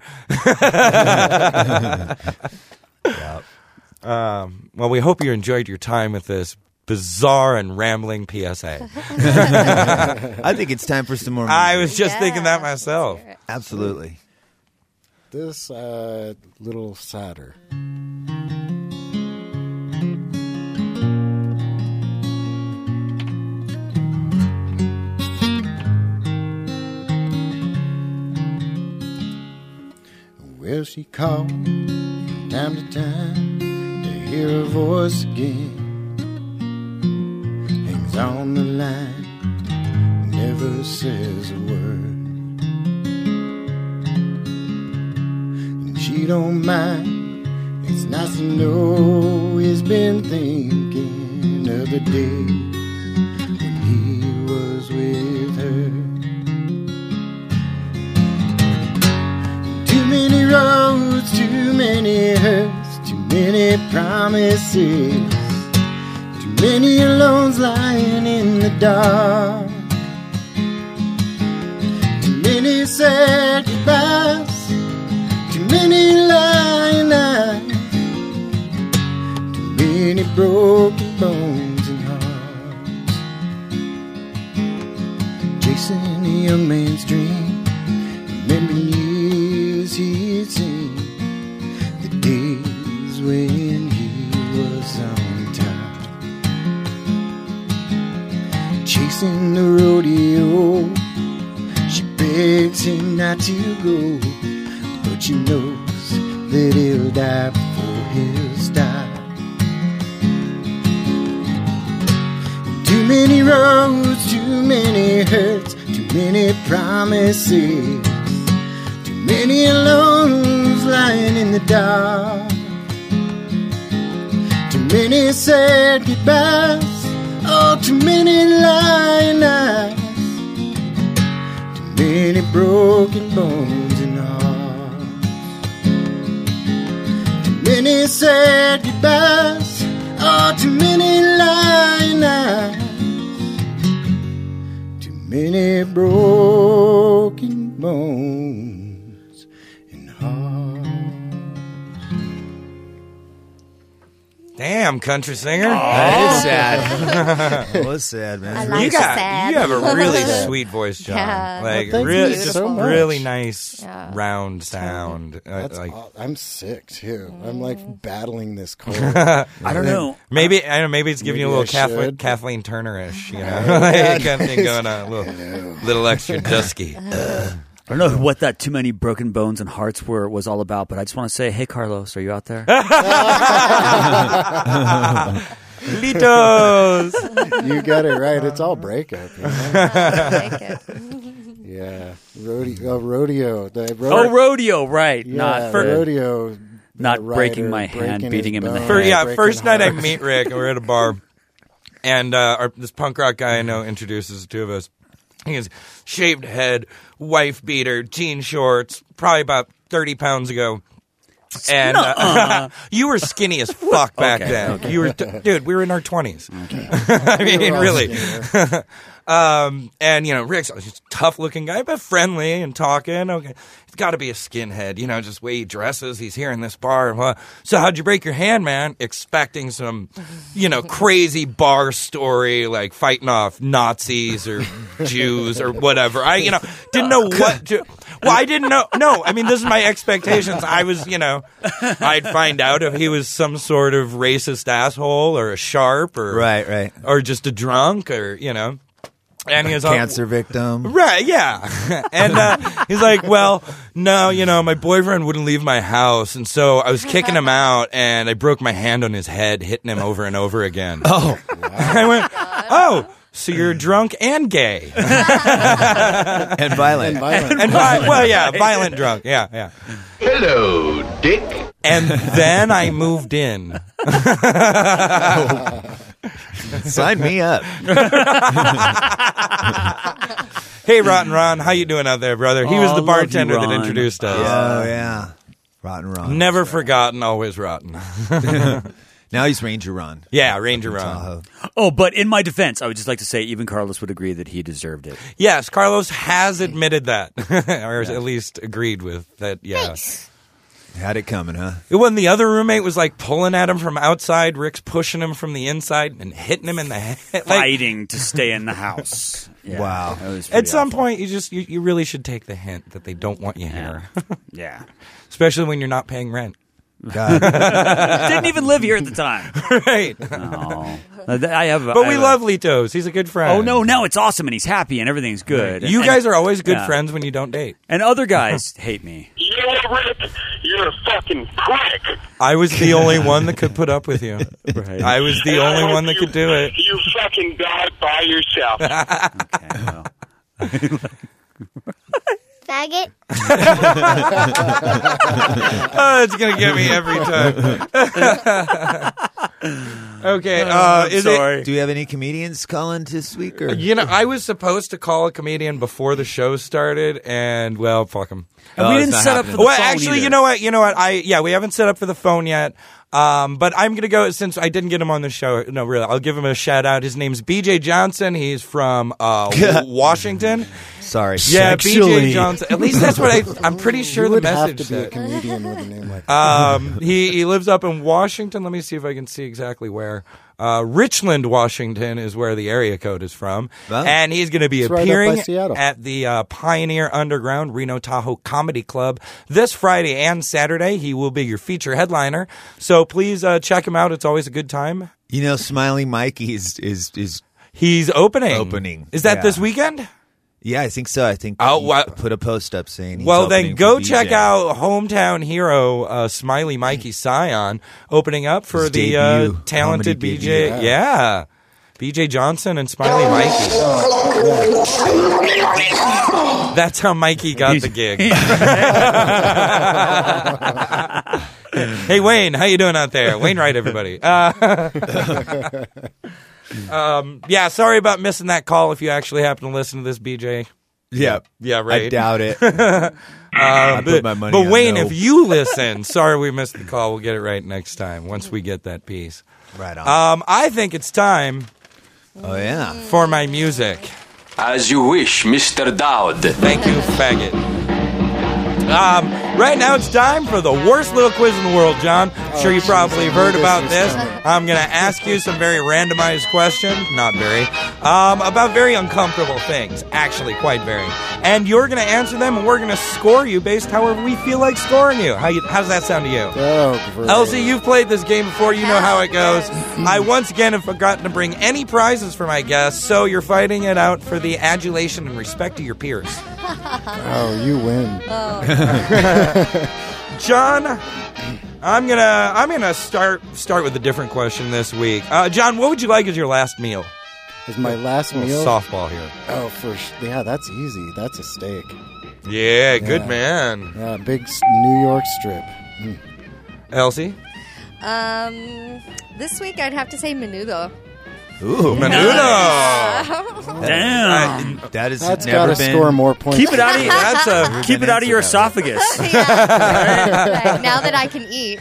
Well, we hope you enjoyed your time with this bizarre and rambling PSA.
I think it's time for some more
I
music.
was just thinking that myself.
Absolutely.
This little sadder. Well, she called time to time to hear her voice again. Hangs on the line, never says a word. And she don't mind, it's nice to know he's been thinking of the days when he was with her. Too many roads, too many hurts, too many promises, too many alones lying in the dark, too many sad goodbyes, too many lying eyes, too many broken bones and hearts, chasing a young man's dream, remembering years he'd seen, the days when he was on top, chasing the rodeo. She begs him not to go, but she knows that he'll die before he'll stop. Too many roads, too many hurts, too many promises, too many alones lying in the dark, too many sad goodbyes, oh, too many lying eyes, too
many broken bones and hearts. Too many sad goodbyes. Oh, too many lying eyes. Too many broken bones and hearts.
Damn, country singer.
That is sad. It was sad, man.
I like
You
sad.
have a really sweet voice, John.
Yeah.
Like
Well, thank
really,
you
just
so much.
really nice
Yeah.
round sound.
That's
Like
I'm sick too. I'm like battling this cold.
I don't know.
maybe maybe it's giving you a
Maybe
little
I should.
Kathleen Turner-ish, you know, like kind of thing going on, a little extra dusky.
I don't know what that too many broken bones and hearts was all about, but I just want to say, hey, Carlos, are you out there?
Litos.
You got it right. It's all breakup. You know?
I like it.
Yeah, rodeo.
Oh, rodeo, right?
Yeah,
Not
rodeo.
not
rider
breaking my hand,
breaking
beating
his
him in the
bone,
head.
breaking
First night I
hearts.
meet Rick, and we're at a bar, and this punk rock guy I know introduces the two of us. He has shaved head, wife beater, jean shorts, probably about 30 pounds ago. And you were skinny as fuck back
Okay,
then.
okay.
You were, dude. We were in our 20s. I mean,
We're all
really.
skinnier.
And you know, Rick's a tough-looking guy, but friendly and talking. Okay, he's got to be a skinhead. You know, just the way he dresses. He's here in this bar. Well, so how'd you break your hand, man? Expecting some, you know, crazy bar story like fighting off Nazis or Jews or whatever. I, you know, didn't know what to. Well, I didn't know. No, I mean, this is my expectations. I was, you know, I'd find out if he was some sort of racist asshole or a sharp or
Right.
or just a drunk or you know. And he was
Cancer victim.
Right, yeah. And he's like, well, no, you know, my boyfriend wouldn't leave my house, and so I was kicking him out, and I broke my hand on his head, hitting him over and over again.
Oh,
I went, oh, so you're drunk and gay.
and violent.
Violent drunk, yeah.
Hello, Dick.
And then I moved in.
Sign me up.
Hey, Rotten Ron, how you doing out there, brother? He was
Oh,
the
love
bartender
you,
that
Ron.
introduced us.
Oh, yeah. Rotten Ron.
Never forgotten, always rotten.
Now he's Ranger Ron.
Yeah, Ranger Ron.
Tahoe.
Oh, but in my defense, I would just like to say even Carlos would agree that he deserved it.
Yes, Carlos has admitted that, or at least agreed with that. Yeah,
Had it coming, huh?
when the other roommate was like pulling at him from outside, Rick's pushing him from the inside and hitting him in the head. Like,
Fighting to stay in the house. Yeah,
Wow.
that was
at
pretty
some
awful.
point, you really should take the hint that they don't want you here,
Yeah.
especially when you're not paying rent.
God.
Didn't even live here at the time.
Right.
Oh. I have,
But we love Litos. He's a good friend.
Oh, no, it's awesome, and he's happy, and everything's good.
You
And-
guys are always good
Yeah.
friends when you don't date.
And other guys hate me.
You know what, Rick? You're a fucking prick.
I was the only one that could put up with you.
Right.
I was the
And I
only
hope
one that could do it.
You fucking die by yourself.
Okay, well.
Faggot.
Oh, it's gonna get me every time. Okay, is
sorry.
Do you have any comedians calling this week? Or?
it? You know, I was supposed to call a comedian before the show started, and well, fuck him.
And we
it's
didn't
not
set up
happening.
for the
Well,
phone
actually,
either.
you know what? We haven't set up for the phone yet. But I'm gonna go since I didn't get him on the show. No, really, I'll give him a shout out. His name's BJ Johnson. He's from Washington.
Sorry.
Yeah, BJ Johnson. At least that's what I'm pretty sure
You
the
would have
message
to be a
said.
comedian with a name like that.
He lives up in Washington. Let me see if I can see exactly where. Richland, Washington is where the area code is from.
Oh.
And he's going to be
It's right up by
appearing
Seattle.
at the Pioneer Underground Reno Tahoe Comedy Club this Friday and Saturday. He will be your feature headliner. So please check him out. It's always a good time.
You know, Smiling Mikey is
He's opening.
Opening,
Is that
yeah.
this weekend?
yeah, I think so. I think
Oh,
he
wow.
put a post up saying he's
Well, then
opening
go
for
check
BJ.
out hometown hero Smiley Mikey Scion opening up for
His
the
debut
talented
comedy
BJ.
debut.
Yeah. BJ Johnson and Smiley Mikey. That's how Mikey got the gig. Hey, Wayne, how you doing out there? Wayne Wright, everybody. Yeah, sorry about missing that call if you actually happen to listen to this, BJ.
Yeah.
Yeah, right.
I doubt it. I put my money
but
on
Wayne,
no.
if you listen, sorry we missed the call. We'll get it right next time once we get that piece.
Right on.
I think it's time
Oh, yeah.
for my music.
As you wish, Mr. Dowd.
Thank you, faggot. Right now it's time for the worst little quiz in the world, John. I'm sure you probably have heard about this. I'm going to ask you some very randomized questions, not very, about very uncomfortable things, actually quite very. And you're going to answer them, and we're going to score you based however we feel like scoring you. How does that sound to you?
Oh, great.
Elsie, you've played this game before. You know how it goes. I once again have forgotten to bring any prizes for my guests, so you're fighting it out for the adulation and respect of your peers.
Oh, you win.
John, I'm gonna start with a different question this week. John, what would you like as your last meal?
Is my last meal?
Softball here.
Oh, yeah, that's easy. That's a steak.
Yeah, good man.
Yeah, big New York strip.
Elsie?
This week I'd have to say menudo.
Ooh,
menudo.
Damn.
That's
got
never
to
been.
score more points.
Keep it out of
Keep
it out of your esophagus.
Right, now that I can eat.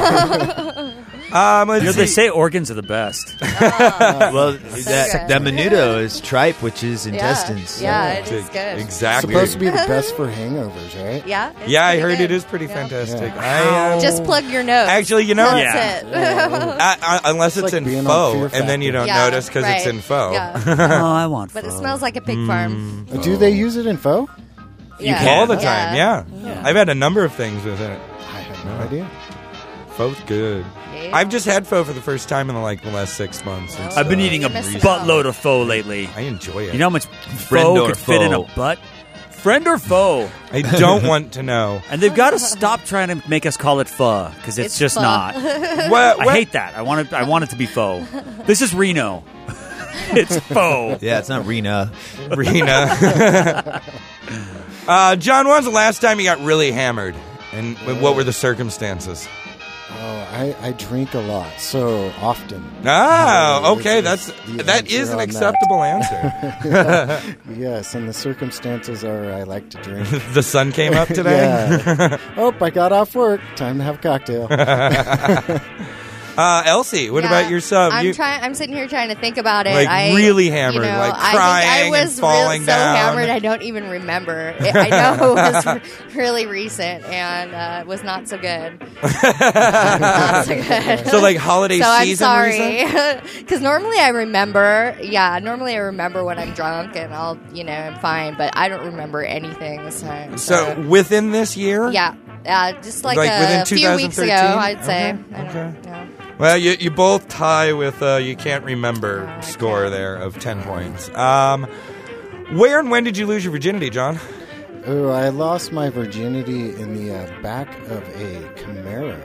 They say organs are the best.
Well,
good.
that menudo is tripe, which is intestines.
Yeah, it is good.
Exactly.
Supposed to be the best for hangovers, right?
Yeah. it's
Yeah, I
pretty
heard
good.
it is pretty fantastic.
Yeah.
Just plug your nose.
Actually, you know,
That's it.
unless it's
like
in
being on Fear
faux, and then you don't
Yeah,
notice because it's
right.
in faux.
Yeah.
Oh, I want
But it
pho.
smells like a pig farm.
Do they use it in pho?
Yeah.
All the time, yeah. I've had a number of things with it.
I have no idea.
Faux good.
Yeah.
I've just had pho for the first time in the last 6 months. It's,
I've been eating a
You missed it
buttload of pho lately.
I enjoy it.
You know how much
Friend
pho
or
could fit in a
foe?
butt? Friend or foe?
I don't want to know.
And they've got to stop trying to make us call it pho because it's just
pho.
not.
What?
I hate that. I want it to be pho. This is Reno. It's pho.
Yeah, it's not Rena.
Rena. John, when was the last time you got really hammered? And what were the circumstances?
Oh, I drink a lot, so often.
Oh, okay.
This
That
is the
is
answer
an
on
acceptable answer.
Yes, and the circumstances are I like to drink.
The sun came up today?
Yeah. Oh, I got off work. Time to have a cocktail.
Elsie, what about yourself?
I'm sitting here trying to think about it.
Like, really hammered, like crying
I
and
was
falling
so
down.
hammered I don't even remember. I know it was really recent and it was not so good. Not so good.
So, like, holiday
so
season
I'm sorry. Because normally I remember. Yeah, normally I remember when I'm drunk and I'm fine. But I don't remember anything this time.
So, within this year?
Yeah. Just like
within
a few weeks ago,
2013?
I'd say.
Okay.
I don't know.
Well, you both tie with you can't remember score there of 10 points. Where and when did you lose your virginity, John?
Oh, I lost my virginity in the back of a Camaro.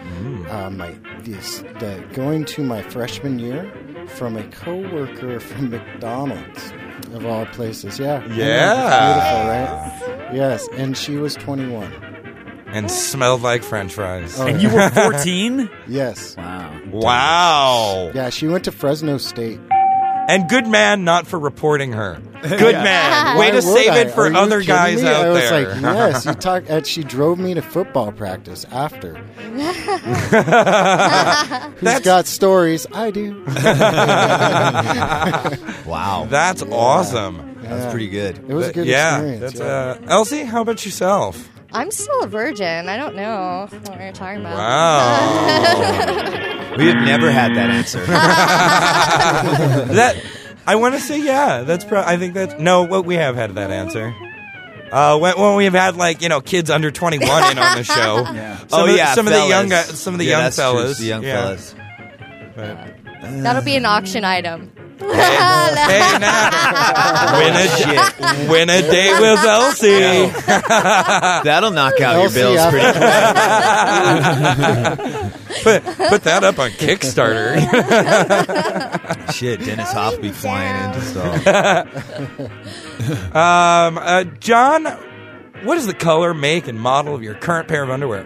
Going to my freshman year from a coworker from McDonald's, of all places. Yeah.
Yeah.
Beautiful, right? Yes, and she was 21.
And smelled like French fries.
Oh.
And you were 14?
Yes.
Wow.
Yeah, she went to Fresno State.
And good man, not for reporting her. Good man. Way
Why
to
would
save
I?
it for
Are you
other
kidding
guys
me?
out
I was
there.
like, yes. You talk. She drove me to football practice after. Who's got stories? I do.
Wow.
That's awesome.
That's pretty good.
It was a good experience.
That's, Elsie, how about yourself?
I'm still a virgin. I don't know what you're talking about.
Wow.
We have never had that answer.
I want to say yeah. That's I think that's no. What we have had that answer. When we've had kids under 21 in on the show.
Yeah.
Some of the young
fellas.
young
That's true,
fellas.
the young
Yeah.
fellas.
That'll be an auction item.
Hey, now. Win a date with Elsie.
That'll knock out your bills pretty quick.
Put that up on Kickstarter.
Shit, Dennis Hoff be flying into stuff.
John, what is the color, make, and model of your current pair of underwear?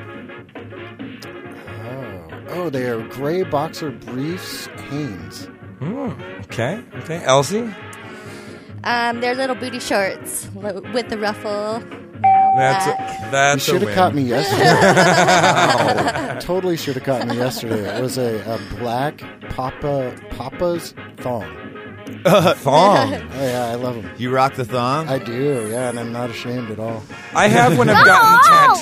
Oh, they are gray boxer briefs, Hanes.
Okay. Elsie?
They're little booty shorts with the ruffle.
That's
You should have caught me yesterday. Totally should have caught me yesterday. It was a black Papa's thong.
Thong.
Oh, yeah, I love them.
You rock the thong?
I do, yeah, and I'm not ashamed at all.
I have when I've gotten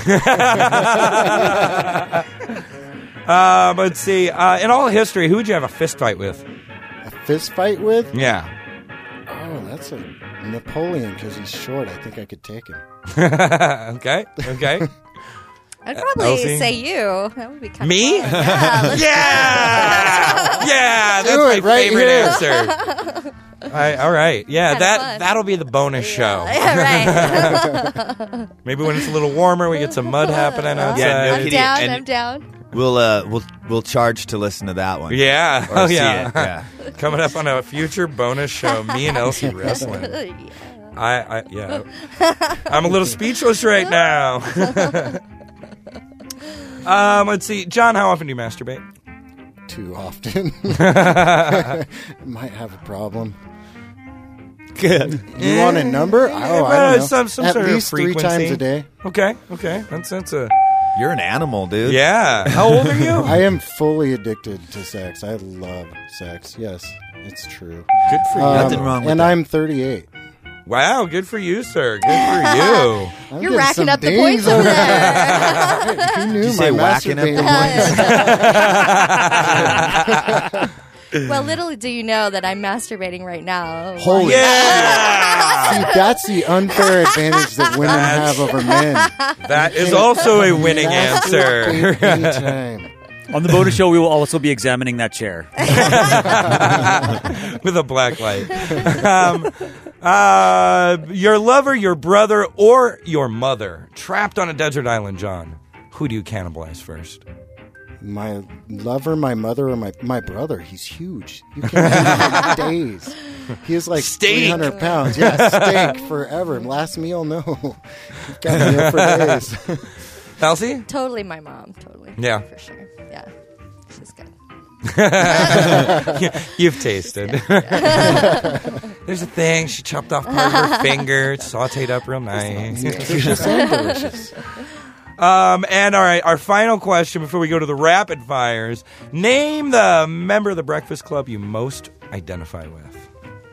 tattooed. Let's see. In all history, who would you have a fist fight with?
A fist fight with?
Yeah.
Oh, that's a Napoleon because he's short. I think I could take him.
Okay.
I'd probably
Elsie?
say you. That would be kind
Me?
of fun. Yeah. let's-
Yeah, that's
Do
my
it right
favorite
here.
answer. All right. Yeah,
Kinda fun.
that'll be the bonus show.
Yeah, right.
Maybe when it's a little warmer, we get some mud happening outside.
Yeah, no
I'm
kidding.
down.
And-
I'm down.
We'll charge to listen to that one.
Yeah.
Or
Oh,
see
yeah.
it, yeah.
Coming up on a future bonus show, me and Elsie wrestling. Yeah. I'm a little speechless right now. Let's see. John, how often do you masturbate?
Too often. Might have a problem.
Good.
You want a number? Oh, I don't know.
Some
At
sort of
least 3
frequency.
times a day.
Okay. That's a...
You're an animal, dude.
Yeah. How old are you?
I am fully addicted to sex. I love sex. Yes, it's true.
Good for you.
Nothing wrong with
and
that.
I'm 38.
Wow, good for you, sir. Good for you.
I'm
You're
getting
racking
some
up the
dings
points over there.
Who knew
Did you say
my
whacking up the
masturbating?
Well, little do you know that I'm masturbating right now.
Holy
Yeah.
See, that's the unfair advantage that women have over men.
That is also a winning answer.
Masturbate anytime.
On the bonus show, we will also be examining that chair.
With a black light. Your lover, your brother, or your mother trapped on a desert island, John. Who do you cannibalize first?
My lover, my mother, or my brother. He's huge. You can't eat him in days. He is like
Steak.
300 pounds. Yeah, steak forever. Last meal, no. You've got me up for days.
Elsie?
Totally my mom. Totally.
Yeah.
For sure. Yeah. She's good.
You've tasted. There's a thing. She chopped off part of her finger, sauteed up real nice.
Nutritious and delicious.
And all right, our final question before we go to the rapid fires. Name the member of the Breakfast Club you most identify with.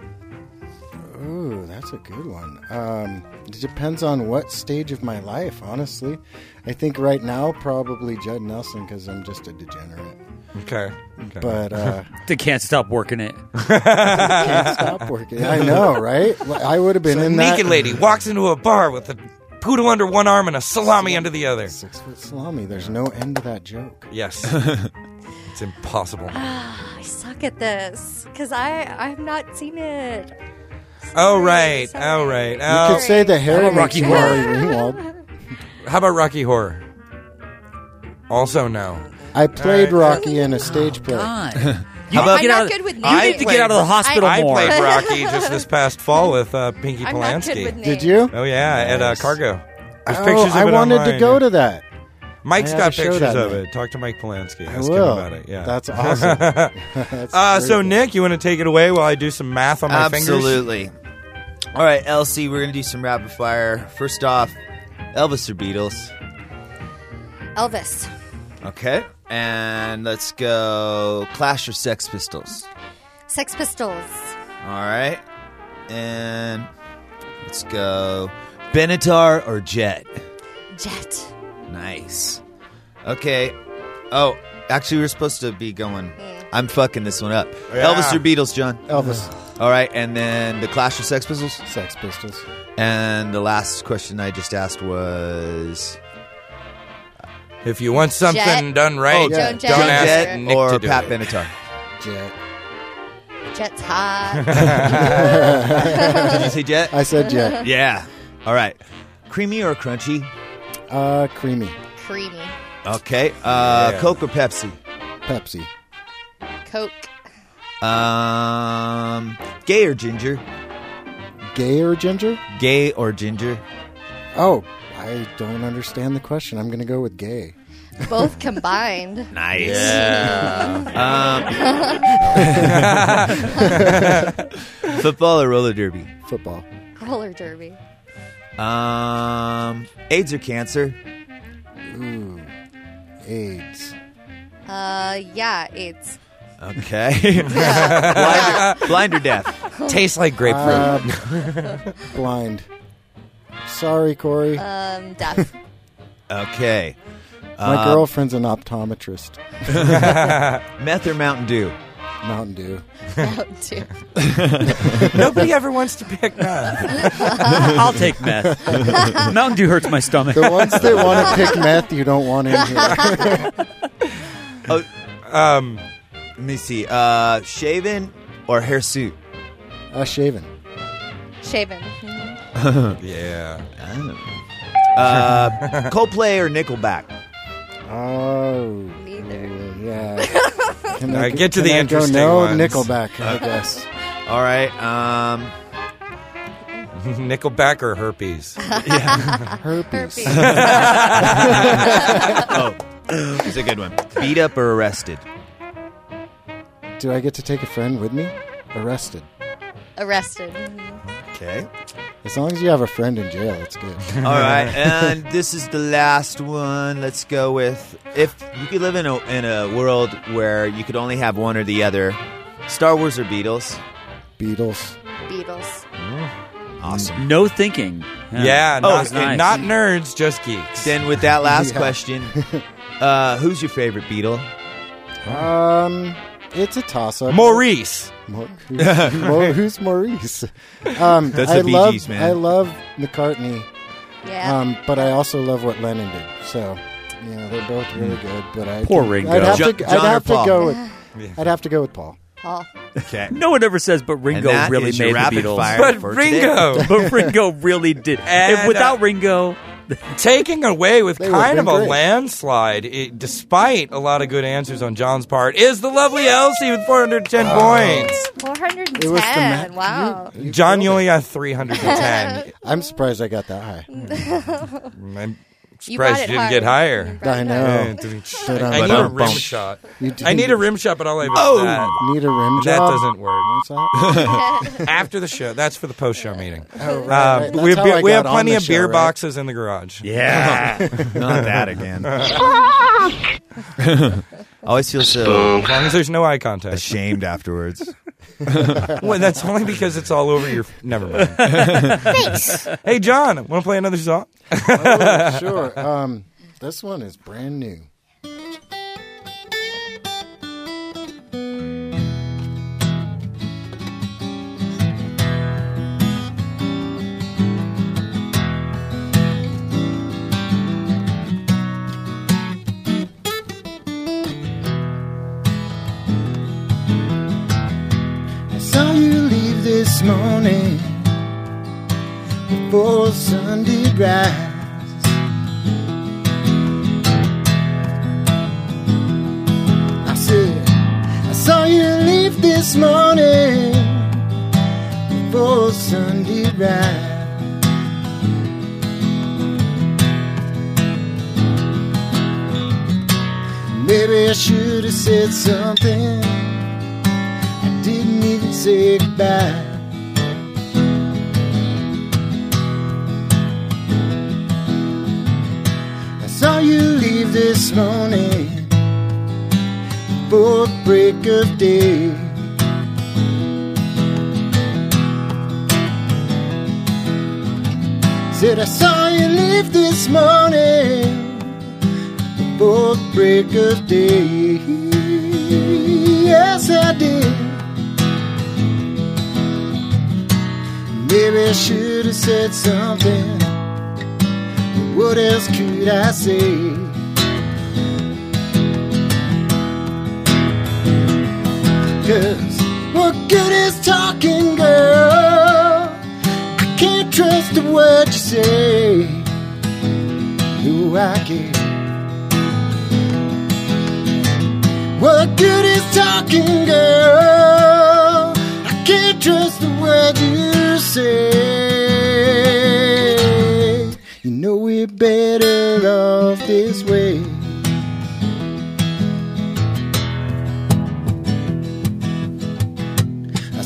Ooh, that's a good one. It depends on what stage of my life, honestly. I think right now, probably Judd Nelson, because I'm just a degenerate.
Okay.
But
They can't stop working it.
can't stop working. I know, right? I would have been in that.
Naked lady walks into a bar with a poodle under one arm and a salami under the other.
6-foot salami. There's no end to that joke.
Yes. It's impossible.
I suck at this because I've not seen it.
Oh, right.
Sorry.
Oh, right.
You
Oh.
could say the Harry
Rocky
makes
Horror.
Harry Ringwald.
How about Rocky Horror? Also, no.
I played Rocky in a stage play.
God.
How about
I'm not good with names.
You need to get out of the hospital
I
more.
played Rocky just this past fall with Pinky
I'm not good
Polanski.
with names.
Did you?
Oh, yeah, at
Nice.
Cargo. There's
Oh,
pictures of
I
it
wanted
online,
to go
yeah.
to that.
Mike's
I
got
have a show
pictures
that
of
night.
it. Talk to Mike Polanski.
I
Ask
will.
him about it. Yeah.
That's awesome. That's
So,
very cool.
Nick, you want to take it away while I do some math on my fingers?
Absolutely. All right, Elsie, we're going to do some rapid fire. First off, Elvis or Beatles?
Elvis.
Okay. And let's go Clash or Sex Pistols?
Sex Pistols.
All right. And let's go Benatar or Jet?
Jet.
Nice. Okay. Oh, actually, we're supposed to be going. I'm fucking this one up.
Yeah.
Elvis or Beatles, John?
Elvis.
All right. And then the Clash or Sex Pistols?
Sex Pistols.
And the last question I just asked was
If you want something
Jet.
done right,
Oh,
yeah.
don't
Joan Jett.
ask
Jet
Nick
or
to do
Pat
it.
Benatar?
Jet.
Jet's hot.
Did you say Jet?
I said Jet.
Yeah. All right. Creamy or crunchy?
Creamy.
Creamy.
Okay.
Yeah.
Coke or Pepsi?
Pepsi.
Coke.
Gay or ginger?
Gay or ginger?
Gay or ginger?
Oh, I don't understand the question. I'm going to go with gay.
Both combined.
Nice. Football or roller derby?
Football.
Roller derby.
AIDS or cancer?
Ooh, AIDS.
Yeah, AIDS.
Okay. Blind or deaf?
Tastes like grapefruit.
Blind. Sorry, Corey.
Deaf.
Okay.
My girlfriend's an optometrist.
Meth or Mountain Dew?
Mountain Dew.
Mountain Dew.
Nobody ever wants to pick meth.
I'll take meth. Mountain Dew hurts my stomach.
The ones that want to pick meth, you don't want in here.
Let me see. Shaven or hirsute?
Shaven.
Shaven.
Yeah.
Coldplay or Nickelback?
Oh.
Neither.
Yeah. Can
All right, get to the
I
interesting
go? No,
ones.
Nickelback, I guess.
All right.
Nickelback or herpes?
Herpes.
Oh, it's a good one. Beat up or arrested?
Do I get to take a friend with me? Arrested.
Arrested.
Okay.
As long as you have a friend in jail, it's good.
All right, and this is the last one. Let's go with, if you could live in a world where you could only have one or the other, Star Wars or Beatles?
Beatles.
Beatles.
Awesome.
No thinking.
Yeah,
Oh,
not,
it's nice.
not nerds, just geeks.
Then with that last
Yeah.
question, who's your favorite Beatle?
It's a toss-up.
Maurice.
Who's Maurice?
That's
I
the Bee
love,
Gees, man.
I love McCartney,
Yeah.
but I also love what Lennon did. So, they're both really good. But
Poor Ringo.
I'd have,
John
to, I'd
or
have to
Paul?
go with. I'd have to go with Paul.
Paul.
Okay.
No one ever says, but Ringo
And that
really
is your
made the
rapid
Beatles.
fire
But
for
Ringo.
today.
But Ringo really did.
And,
Without Ringo,
Taking away with
They would've
kind of
been
a
great.
landslide, despite a lot of good answers on John's part, is the lovely Elsie with 410 points.
410.
It was the
Wow.
you
John, you
killed
only
it.
got 310.
I'm surprised I got that high.
I'm
You brought
surprised you
it
didn't
hard.
get higher.
You brought
I
it
know.
hard.
I need a rim shot. I need a rim shot, but I'll leave it at that.
Need a rim
That
job?
doesn't work.
What's that?
After the show, that's for the post-show meeting.
Oh, right. That's
We
how I
have
got on
plenty
the
of
show,
beer
right?
boxes in the garage.
Yeah. Not that again. Always feel so
As long as there's no eye contact.
ashamed afterwards.
Well, that's only because it's all over your. Never mind.
Thanks.
Hey, John, want to play another song?
Oh, sure. This one is brand new. I saw you leave this morning before the sun did rise. I said, I saw you leave this morning before the sun did rise. Maybe I should have said something. I didn't even say goodbye. I saw you leave this morning before the break of day. Said I saw you leave this morning before the break of day. Yes, I did. Maybe I should have said something. What else could I say? Cause what good is talking, girl? I can't trust a word you say. No, I can't. What good is talking, girl? I can't trust the word you say. You know we're better off this way.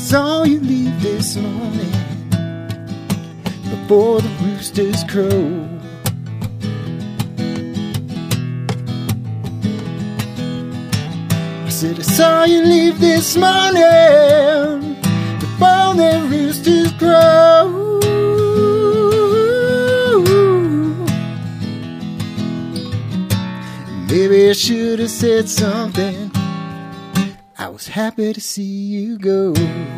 saw you leave this morning before the roosters crow. I said I saw you leave this morning before the roosters crow. Maybe I should have said something. I was happy to see you go.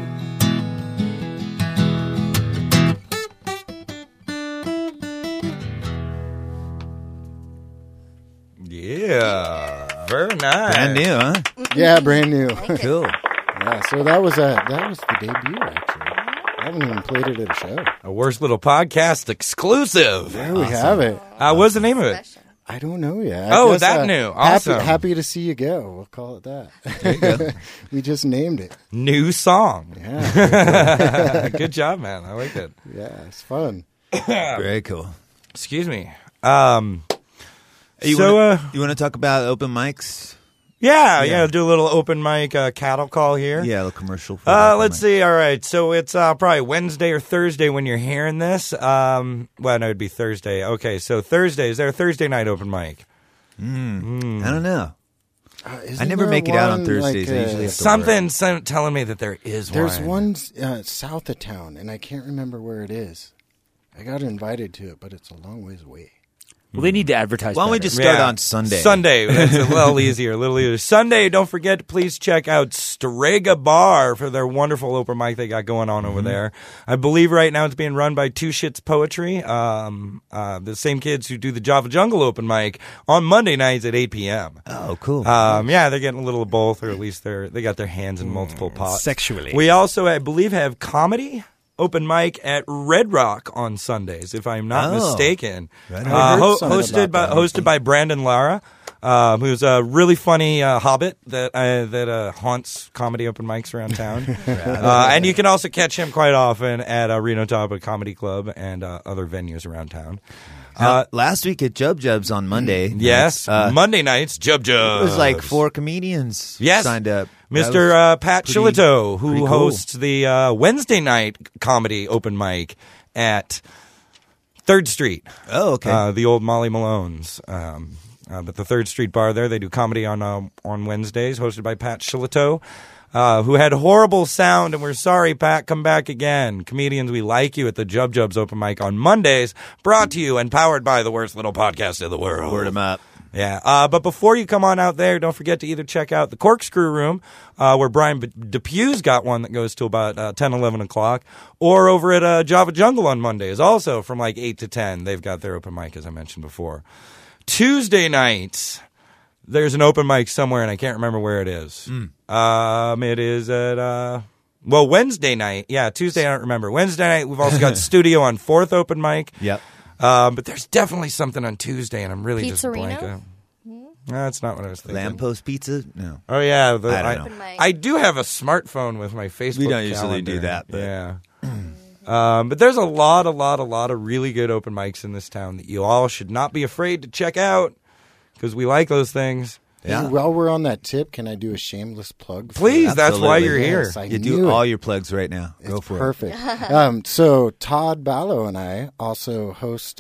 Yeah, very nice.
Brand new, huh?
Yeah, brand new.
Cool.
Yeah, so that was the debut, actually. I haven't even played it at a show.
A Worst Little Podcast exclusive.
There we have it.
What's the name of it?
I don't know yet.
Oh, that new. Awesome.
Happy to see you go. We'll call it that.
There you go.
We just named it.
New song.
Yeah.
Good job, man. I like it.
Yeah, it's fun.
Very cool.
Excuse me.
You want to talk about open mics?
Yeah, do a little open mic cattle call here.
Yeah, a little commercial. For open
let's
mic.
see. All right, so it's probably Wednesday or Thursday when you're hearing this. Well, no, it'd be Thursday. Okay, so Thursday. Is there a Thursday night open mic?
I don't know. I
Isn't
never
there
make it out on
one,
Thursdays.
like,
I usually have to work.
Something telling me that there is
There's
one.
one south of town, and I can't remember where it is. I got invited to it, but it's a long ways away.
Well, they need to advertise.
Why don't we
better.
just start on Sunday?
Sunday. That's a little easier, Sunday, don't forget to please check out Strega Bar for their wonderful open mic they got going on over there. I believe right now it's being run by Two Shits Poetry, the same kids who do the Java Jungle open mic on Monday nights at 8 p.m.
Oh, cool.
Yeah, they're getting a little of both, or at least they got their hands in multiple pots.
Sexually.
We also, I believe, have comedy open mic at Red Rock on Sundays, if I'm not mistaken.
Right.
Hosted by Brandon Lara, who's a really funny hobbit that haunts comedy open mics around town. And you can also catch him quite often at Reno Tapa Comedy Club and other venues around town.
Last week at Jub Jubs on Monday.
Yes, Monday nights, Jub Jubs.
It was like 4 comedians signed up.
Mr. Pat Shillito, who
pretty cool.
hosts the Wednesday night comedy open mic at 3rd Street.
Oh, okay.
The old Molly Malone's. But the 3rd Street bar there, they do comedy on Wednesdays, hosted by Pat Shillito, who had horrible sound, and we're sorry, Pat, come back again. Comedians, we like you at the Jub Jubs open mic on Mondays, brought to you and powered by the Worst Little Podcast in the World.
Word 'em up.
Yeah, but before you come on out there, don't forget to either check out the Corkscrew Room, where Brian Depew's got one that goes to about 10, 11 o'clock, or over at Java Jungle on Mondays, also from like 8 to 10. They've got their open mic, as I mentioned before. Tuesday nights, there's an open mic somewhere, and I can't remember where it is. It is at... Wednesday night. Yeah, Tuesday, I don't remember. Wednesday night, we've also got Studio on 4th open mic.
Yep.
But there's definitely something on Tuesday, and I'm really just
Pizzerino?
blanking. No, that's not what I was thinking.
Lamppost pizza? No.
Oh, yeah.
I don't
know.
I do have a smartphone with my Facebook
We don't usually
calendar.
do that, but-
Yeah. But there's a lot of really good open mics in this town that you all should not be afraid to check out, because we like those things.
Yeah.
While we're on that tip, can I do a shameless plug? For
Please,
that?
that's why
Absolutely.
you're here.
Yes, I
You
knew
do
it.
all your plugs right now. Go
It's
for
perfect. So Todd Ballo and I also host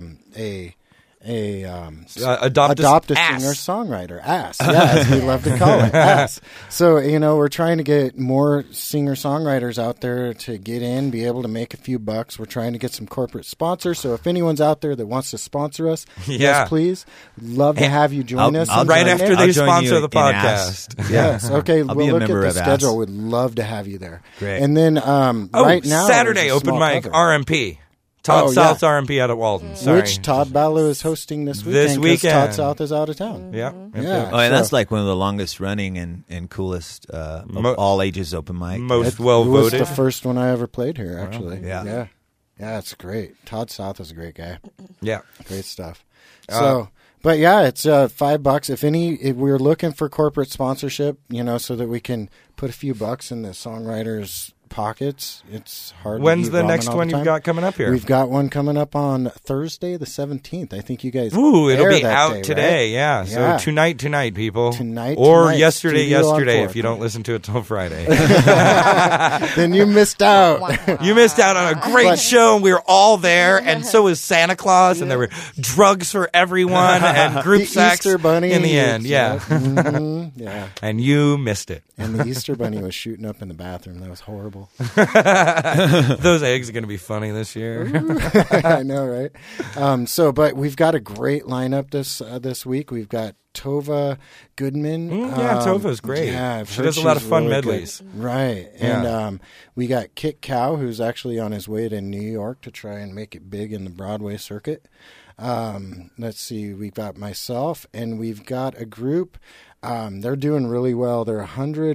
Adopt
a
Ass.
singer-songwriter. Ass, yeah, as we love to call it, Ass. So, we're trying to get more singer-songwriters out there to get in, be able to make a few bucks. We're trying to get some corporate sponsors. So if anyone's out there that wants to sponsor us,
Yeah.
yes, please. Love to have you join us.
I'll
Right
join
after
in.
they
I'll join
sponsor
you
the
in Ass.
podcast.
Yes. Okay.
I'll be
we'll
a
look at
member
the
of Ass.
schedule. We'd love to have you there.
Great.
And then right now,
Saturday,
there's a
open
small
mic,
cover.
RMP. Todd
Oh, yeah.
South's RMP out at Walton. Sorry.
Which Todd Ballo is hosting this weekend.
This
'cause
weekend.
Todd South is out of town.
Yeah.
Yeah.
Oh, and that's
So-
like one of the longest running and coolest of all ages open mic.
Most
It
well
was
voted.
the first one I ever played here, actually.
Yeah.
Yeah, it's great. Todd South is a great guy.
Yeah.
Great stuff. So, but yeah, it's $5. If we're looking for corporate sponsorship, so that we can put a few bucks in the songwriters' pockets. It's hard.
When's
to eat
the
ramen
next
all
one
the
you've
time.
got coming up here?
We've got one coming up on Thursday, the 17th. I think you guys.
Ooh, it'll
air
be
that
out
day,
today.
right?
Yeah. So tonight, people.
Tonight,
or
tonight,
yesterday,
Studio on
if
4th.
you don't listen to it till Friday.
Then you missed out.
You missed out on a great show, and we were all there, and so was Santa Claus, and there were drugs for everyone, and group
The
sex
Easter Bunny.
in the end. Yeah.
Mhm, yeah.
And you missed it.
And the Easter Bunny was shooting up in the bathroom. That was horrible.
Those eggs are going to be funny this year.
I know, right? But we've got a great lineup this week. We've got Tova Goodman.
Tova's great.
Yeah, I've
She
heard
does a lot of
she's
fun
really good.
medleys.
Right.
Yeah.
And we got Kit Cow, who's actually on his way to New York to try and make it big in the Broadway circuit. Let's see. We've got myself, and we've got a group. They're doing really well. They're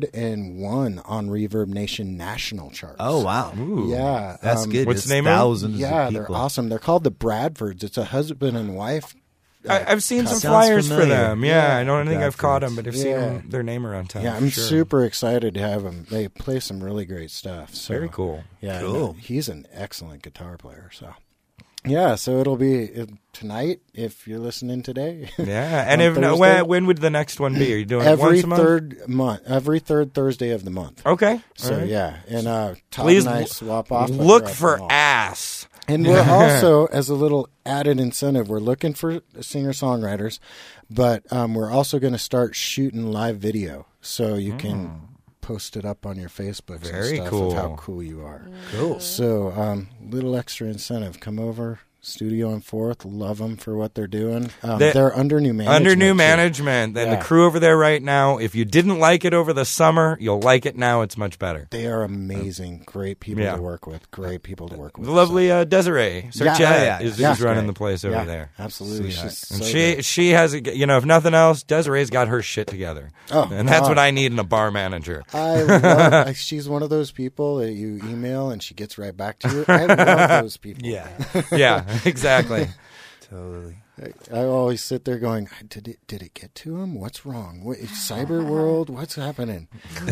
101 on Reverb Nation national charts.
Oh, wow.
Ooh.
Yeah.
That's good.
What's
It's
the name of it?
thousands
Yeah,
of
they're
people.
awesome. They're called the Bradfords. It's a husband and wife.
I've seen some
Sounds
flyers for
familiar.
them. Yeah, I don't think
Bradfords.
I've caught them, but I've seen
Yeah.
their name around town.
Yeah, I'm
for sure.
super excited to have him. They play some really great stuff. So,
Very cool.
Yeah,
Cool.
no, he's an excellent guitar player. So, yeah, so it'll be tonight if you're listening today.
Yeah, and
On
if
Thursday.
when would the next one be? Are you doing it
every
once a month?
every third Thursday of the month.
Okay.
So
All right.
yeah, and Todd
Please
and I swap off. but
look
we're at
for
the mall.
ass.
And we're also, as a little added incentive, we're looking for singer-songwriters, but we're also going to start shooting live video, so you can post it up on your Facebook
Very
and stuff
cool.
of how cool you are.
Cool.
So, little extra incentive. Come over, Studio on 4th. Love them for what they're doing.
They-
They're under new management.
Under new
too.
management, and the
Yeah.
crew over there right now. If you didn't like it over the summer, you'll like it now. It's much better.
They are amazing. Great people
Yeah.
to work with. Great people to work with.
The lovely Desiree Sergette
yeah.
is
Yeah.
running
Great.
the place over
Yeah,
there.
absolutely.
Sweetheart.
She's
And
so
she
good.
she has if nothing else, Desiree's got her shit together.
Oh,
and that's
God.
what I need in a bar manager.
I love. She's one of those people that you email and she gets right back to you. I love those people.
Yeah, exactly.
Totally.
I always sit there going, did it get to him? What's wrong? Cyber world? What's happening?
Speaking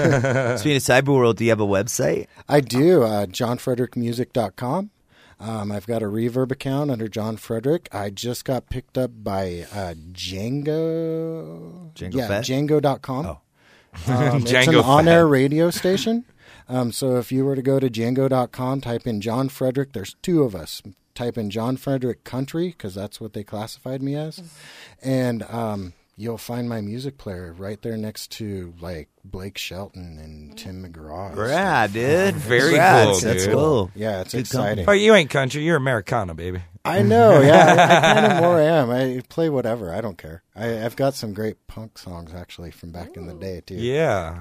of Cyberworld, do you have a website?
I do. JohnFrederickMusic.com. I've got a Reverb account under John Frederick. I just got picked up by Django.
Django
Yeah,
Fett?
Django.com.
Oh.
It's an
Django
on-air radio station. So if you were to go to Django.com, type in John Frederick. There's two of us. Type in John Frederick Country, because that's what they classified me as. And you'll find my music player right there next to, like, Blake Shelton and Tim McGraw. and
Rad, dude.
Very
Congrats.
cool,
That's
dude.
cool.
Yeah, it's
Good
exciting.
But you ain't country. You're Americana, baby.
I know, yeah. I kind of more am. I play whatever. I don't care. I've got some great punk songs, actually, from back in the day, too.
Yeah.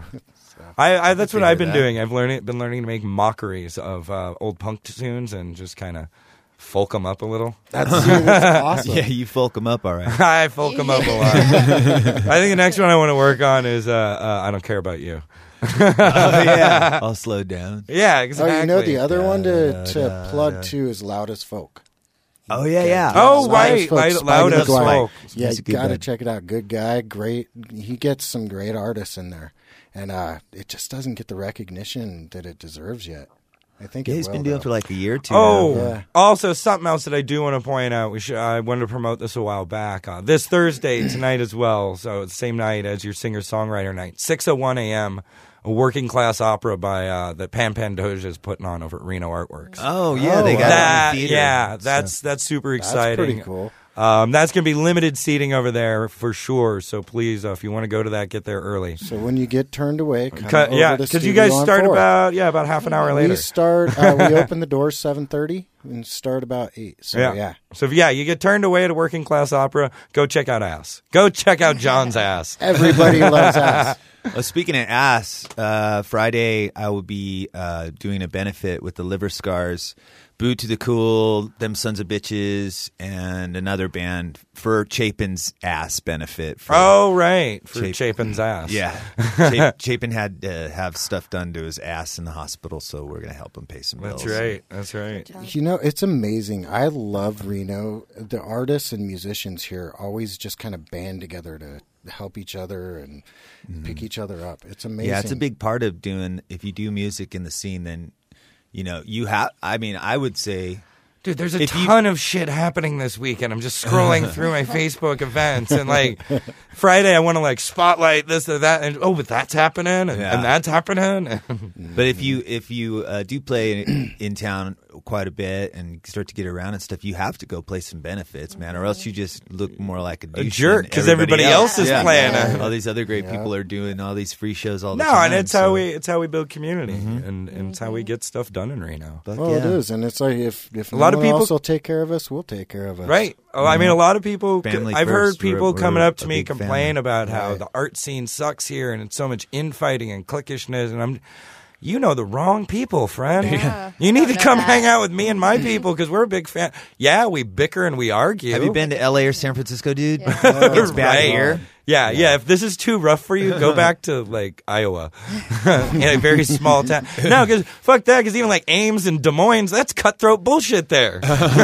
I that's what I've been
that.
doing. I've been learning to make mockeries of old punk tunes and just kind of folk them up a little.
That's awesome.
Yeah, you folk them up all right.
I folk them up a lot. I think the next one I want to work on is I Don't Care About You.
Oh, yeah. I'll slow down.
Yeah,
Oh,
exactly.
you know, the other one to plug to is Loud as Folk.
Oh, yeah.
Oh,
Loud as
right.
Folk,
Loud
Spidey
as
McGuire.
Folk.
Yeah,
He's a
you
good
got to
band.
check it out. Good guy, great. He gets some great artists in there. And it just doesn't get the recognition that it deserves yet. I think
Yeah,
it
he's
will,
been doing
though.
for like a year or two
Oh,
now.
Yeah.
also something else that I do want to point out. I wanted to promote this a while back. This Thursday tonight as well. So it's the same night as your singer-songwriter night, 6:01 a.m. A working class opera by that Pan Pandoja is putting on over at Reno Artworks.
Oh, yeah, they got
that,
it in the theater.
yeah, that's super exciting.
That's pretty cool.
That's going to be limited seating over there for sure. So please, if you want to go to that, get there early.
So when you get turned away, come over
Yeah,
to
because you
Studio
guys
on
start
4th.
about half an hour later.
We start. We open the doors 7:30 and start about 8. So yeah.
So if you get turned away at a working class opera, go check out ass. Go check out John's ass.
Everybody loves ass.
Speaking of ass, Friday I will be doing a benefit with the Liver Scars, Boo to the Cool, Them Sons of Bitches, and another band for Chapin's ass benefit. For,
Oh, right. For
Chapin.
Chapin's ass.
Yeah. Chapin had to have stuff done to his ass in the hospital, so we're going to help him pay some bills.
That's right. That's right.
You know, it's amazing. I love Reno. The artists and musicians here always just kind of band together to help each other and pick each other up. It's amazing.
Yeah, it's a big part of doing. If you do music in the scene, then you have. I mean, I would say.
Dude, there's a ton of shit happening this weekend. I'm just scrolling through my Facebook events, and like Friday, I want to like spotlight this or that, and but that's happening, and that's happening.
But if you do play in town quite a bit and start to get around and stuff, you have to go play some benefits, man, or else you just look more like a douche
jerk because everybody else is playing.
All these other great people are doing all these free shows all the time.
No, and it's how we build community, and it's how we get stuff done in Reno.
Well, it is, and it's like if
a lot of people
else will take care of us, we'll take care of us.
Right. Oh, I mean, a lot of people.
Family
I've heard
first.
people
We're
coming up to me
big
complain
family.
about how the art scene sucks here, and it's so much infighting and cliquishness, and you know the wrong people, friend.
Yeah.
You need to come hang out with me and my people because we're a big fan. Yeah, we bicker and we argue.
Have you been to L.A. or San Francisco, dude?
Yeah.
It's bad
Right.
here.
Yeah. If this is too rough for you, go back to like Iowa, in a very small town. No, because fuck that. Because even like Ames and Des Moines, that's cutthroat bullshit there.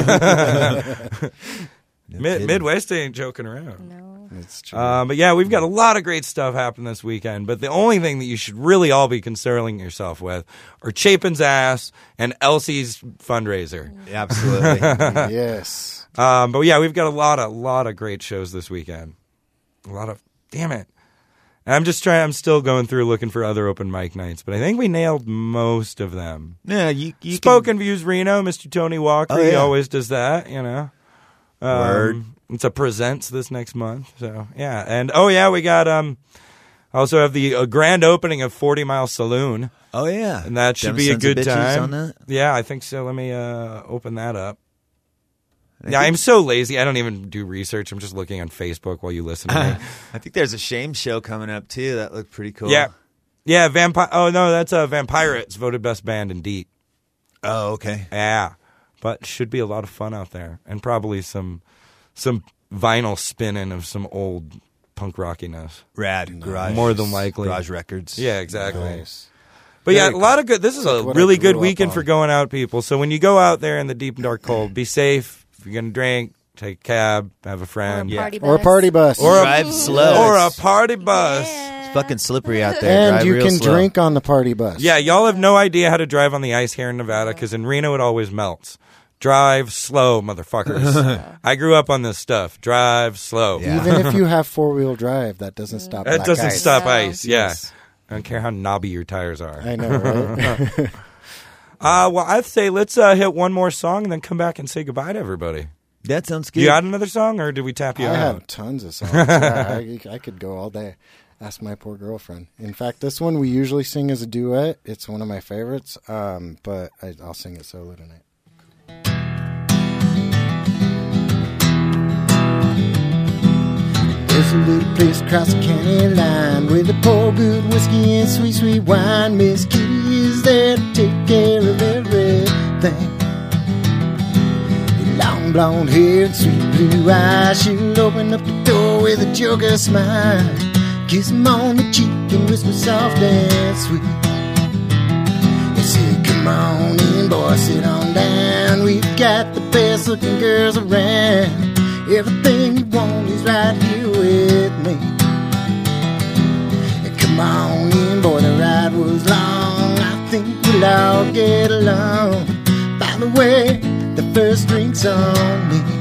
Midwest ain't joking around.
No.
It's true.
But yeah, we've got a lot of great stuff happening this weekend. But the only thing that you should really all be concerning yourself with are Chapin's ass and Elsie's fundraiser.
Absolutely.
Yes.
But yeah, we've got a lot of great shows this weekend. Damn it. And I'm still going through looking for other open mic nights, but I think we nailed most of them.
Yeah, you
Spoken Views Reno, Mr. Tony Walker,
Oh,
he
yeah.
always does that, you know.
Word.
It's a presents this next month, so yeah. And we got also have the grand opening of 40 Mile Saloon.
Oh yeah,
And that should
Them
be a
sons of
good
bitches
time.
on that?
Yeah, I think so. Let me open that up. Yeah, I'm so lazy. I don't even do research. I'm just looking on Facebook while you listen to me.
I think there's a Shame show coming up too. That looked pretty cool.
Yeah, Vampire. Oh no, that's Vampirates voted best band in Deet.
Oh, okay.
Yeah, but should be a lot of fun out there, and probably some vinyl spinning of some old punk rockiness.
Rad. Garage.
More than likely.
Garage Records.
Yeah, exactly.
Nice.
But yeah,
Very
a lot of good. This is a
what I
really
grew
good
up
weekend
on.
for going out, people. So when you go out there in the deep and dark cold, be safe. If you're gonna drink, take a cab, have a friend,
Or a party bus.
Or
Drive slow.
or a party bus.
It's fucking slippery out there.
And
Drive
you
real
can
slow.
drink on the party bus.
Yeah, y'all have no idea how to drive on the ice here in Nevada because in Reno it always melts. Drive slow, motherfuckers. I grew up on this stuff. Drive slow.
Yeah.
Even if you have 4-wheel drive, that doesn't stop.
That
black
doesn't
ice.
stop ice. Yeah.
Yes.
I don't care how knobby your tires are.
I know, right?
Well, I'd say let's hit one more song and then come back and say goodbye to everybody.
That sounds good.
You got another song, or did we tap you
I
out?
have tons of songs. I could go all day. Ask My Poor Girlfriend. In fact, this one we usually sing as a duet. It's one of my favorites, but I'll sing it solo tonight. There's a little place across the county line where they pour good whiskey and sweet, sweet wine. Miss Kitty is there to take care of everything. Long blonde hair and sweet blue eyes. She'll open up the door with a joker smile. Kiss him on the cheek and whisper soft and sweet. And say, come on in, boy, sit on down. We've got the best looking girls around. Everything you want is right here with me. And come on in, boy, the ride was long. I think we'll all get along. By the way, the first drink's on me.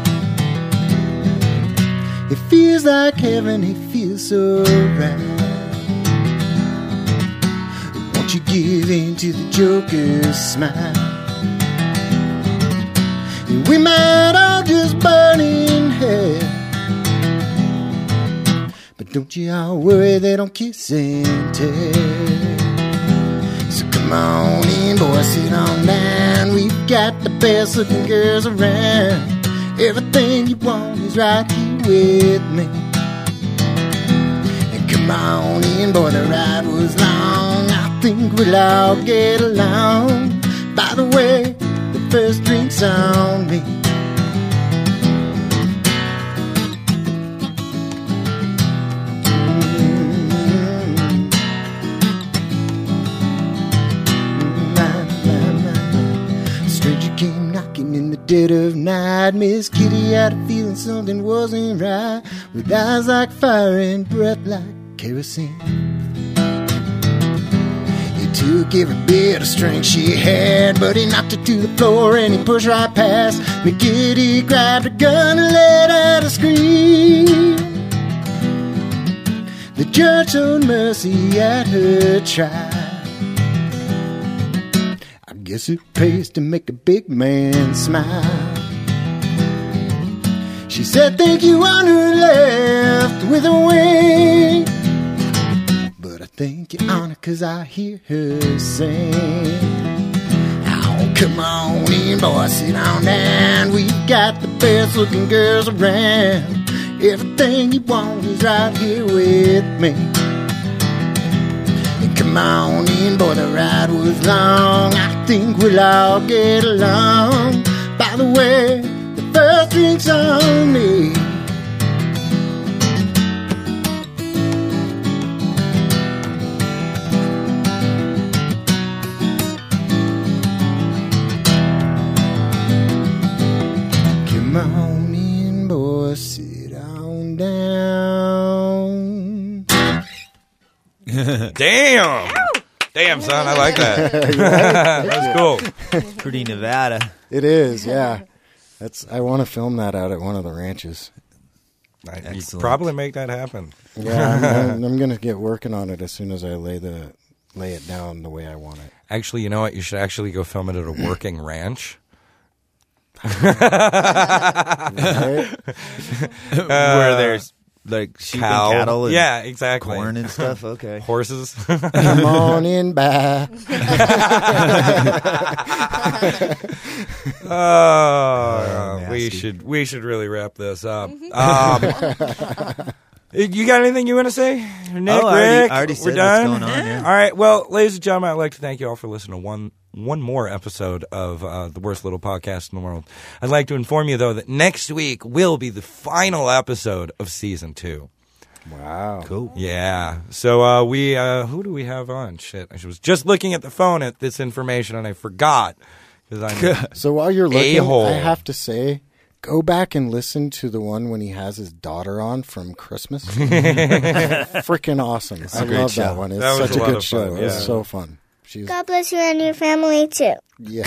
It feels like heaven, it feels so right. Won't you give in to the joker's smile? We might all just burn in hell, but don't you all worry, they don't kiss and tell. So come on in, boy, sit on down. We've got the best looking girls around. Everything you want is right here with me. And come on in, boy, the ride was long. I think we'll all get along. By the way, the first drink's on me. Stranger came knocking in the
dead of night, Miss Kitty had a feeling something wasn't right, with eyes like fire and breath like kerosene. He took every bit of strength she had, but he knocked her to the floor and he pushed right past. Miss Kitty grabbed a gun and let out a scream. The judge showed mercy at her trial. I guess it pays to make a big man smile. She said thank you on her left with a wink, but I thank you on her 'cause I hear her sing. Oh, come on in, boy, sit on down. We've got the best looking girls around. Everything you want is right here with me. And come on in, boy, the ride was long. I think we'll all get along. By the way, the first drink's on me. Come on in, boy, sit on down.
Damn. Damn, son, I like that. That's cool.
Pretty Nevada.
It is, yeah. I want to film that out at one of the ranches.
You
Excellent.
probably make that happen.
Yeah, I'm going to get working on it as soon as I lay it down the way I want it.
Actually, you know what? You should actually go film it at a working ranch.
Right?
Where there's like sheep
Cow.
and cattle and
Yeah, exactly.
corn and stuff. Okay.
Horses.
Come on in, bye.
Oh,
nasty.
we should really wrap this up. You got anything you want to say, Nick?
Oh, I
Rick?
already
We're
said
done.
what's going on, yeah.
All right. Well, ladies and gentlemen, I'd like to thank you all for listening to one more episode of the worst little podcast in the world. I'd like to inform you though that next week will be the final episode of season 2.
Wow.
Cool.
Yeah. So we who do we have on? Shit, I was just looking at the phone at this information and I forgot because I'm
So while you're looking,
A-hole.
I have to say, go back and listen to the one when he has his daughter on from Christmas. Freaking awesome. I
a great
love
show.
that one. It's
That was
such
a
a
lot
good
of
show.
fun,
It was
yeah.
so fun. She's,
God bless you and your family too.
yeah.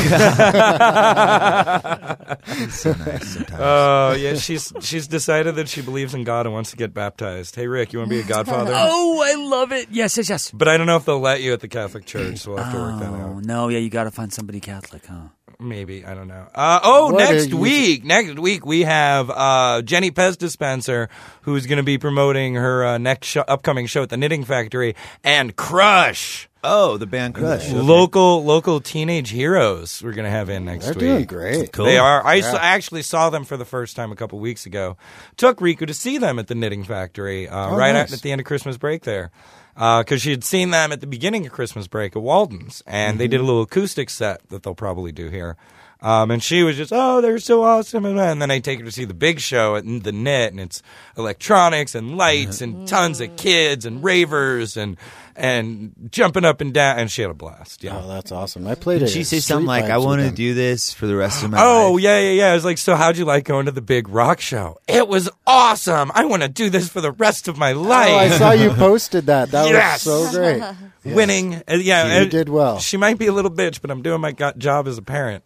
So nice sometimes.
Oh yeah, she's decided that she believes in God and wants to get baptized. Hey Rick, you want to be a godfather?
Oh, I love it. Yes.
But I don't know if they'll let you at the Catholic Church, so we'll have to work that
Oh,
out.
no, yeah, you got to find somebody Catholic, huh?
Maybe, I don't know.
What
Next
are you-
week we have Jenny Pez Dispenser, who's going to be promoting her upcoming show at the Knitting Factory, and Crush.
Oh, the band Crush. Okay.
Local teenage heroes we're going to have in next
They're
week.
doing great.
Cool.
They are. I
Yeah.
actually saw them for the first time a couple weeks ago. Took Riku to see them at the Knitting Factory right
nice.
at the end of Christmas break there. Because she had seen them at the beginning of Christmas break at Walden's. And they did a little acoustic set that they'll probably do here. And she was just, oh, they're so awesome. And then I take her to see the big show at the Knit. And it's electronics and lights and tons of kids and ravers and jumping up and down. And she had a blast. Yeah.
Oh, that's awesome. I played it.
Did she say something like, I want to do this for the rest of my
Oh,
life?
yeah. I was like, so how'd you like going to the big rock show? It was awesome. I want to do this for the rest of my life.
Oh, I saw you posted that. That
Yes.
was so great.
Winning. Yeah.
You
and
did well.
She might be a little bitch, but I'm doing my job as a parent.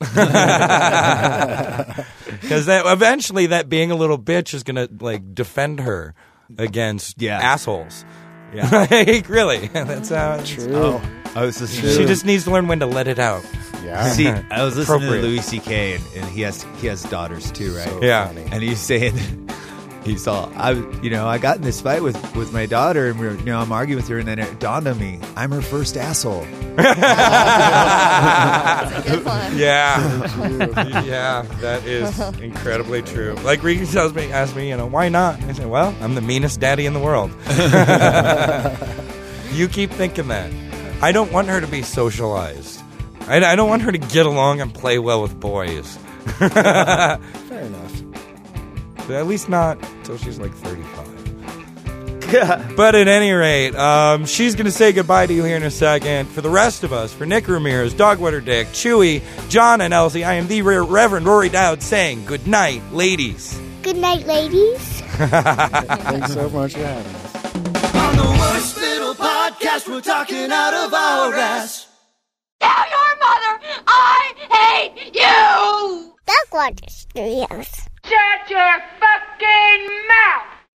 Because eventually that being a little bitch is going to like defend her against assholes. Yeah. Like, really. That's how it's
True.
Oh, I was listening.
She just needs to learn when to let it out.
Yeah.
See, I was listening to
Appropriate.
Louis C.K. and he has daughters too, right?
So
Yeah.
funny.
And he's saying I got in this fight with my daughter, and I'm arguing with her, and then it dawned on me, I'm her first asshole.
That's a good one.
Yeah. Yeah, that is incredibly true. Like Ricky asks me, why not? I say, well, I'm the meanest daddy in the world. You keep thinking that. I don't want her to be socialized. I don't want her to get along and play well with boys.
Fair enough.
But at least not until she's like 35. But at any rate, she's going to say goodbye to you here in a second. For the rest of us, for Nick Ramirez, Dogwater Dick, Chewy, John, and Elsie, I am the Reverend Rory Dowd saying good night, ladies.
Good night, ladies.
Thanks so much for having us.
On the worst little podcast, we're talking out of our ass.
Tell your mother I hate you!
Dogwater Studios.
Shut your fucking mouth!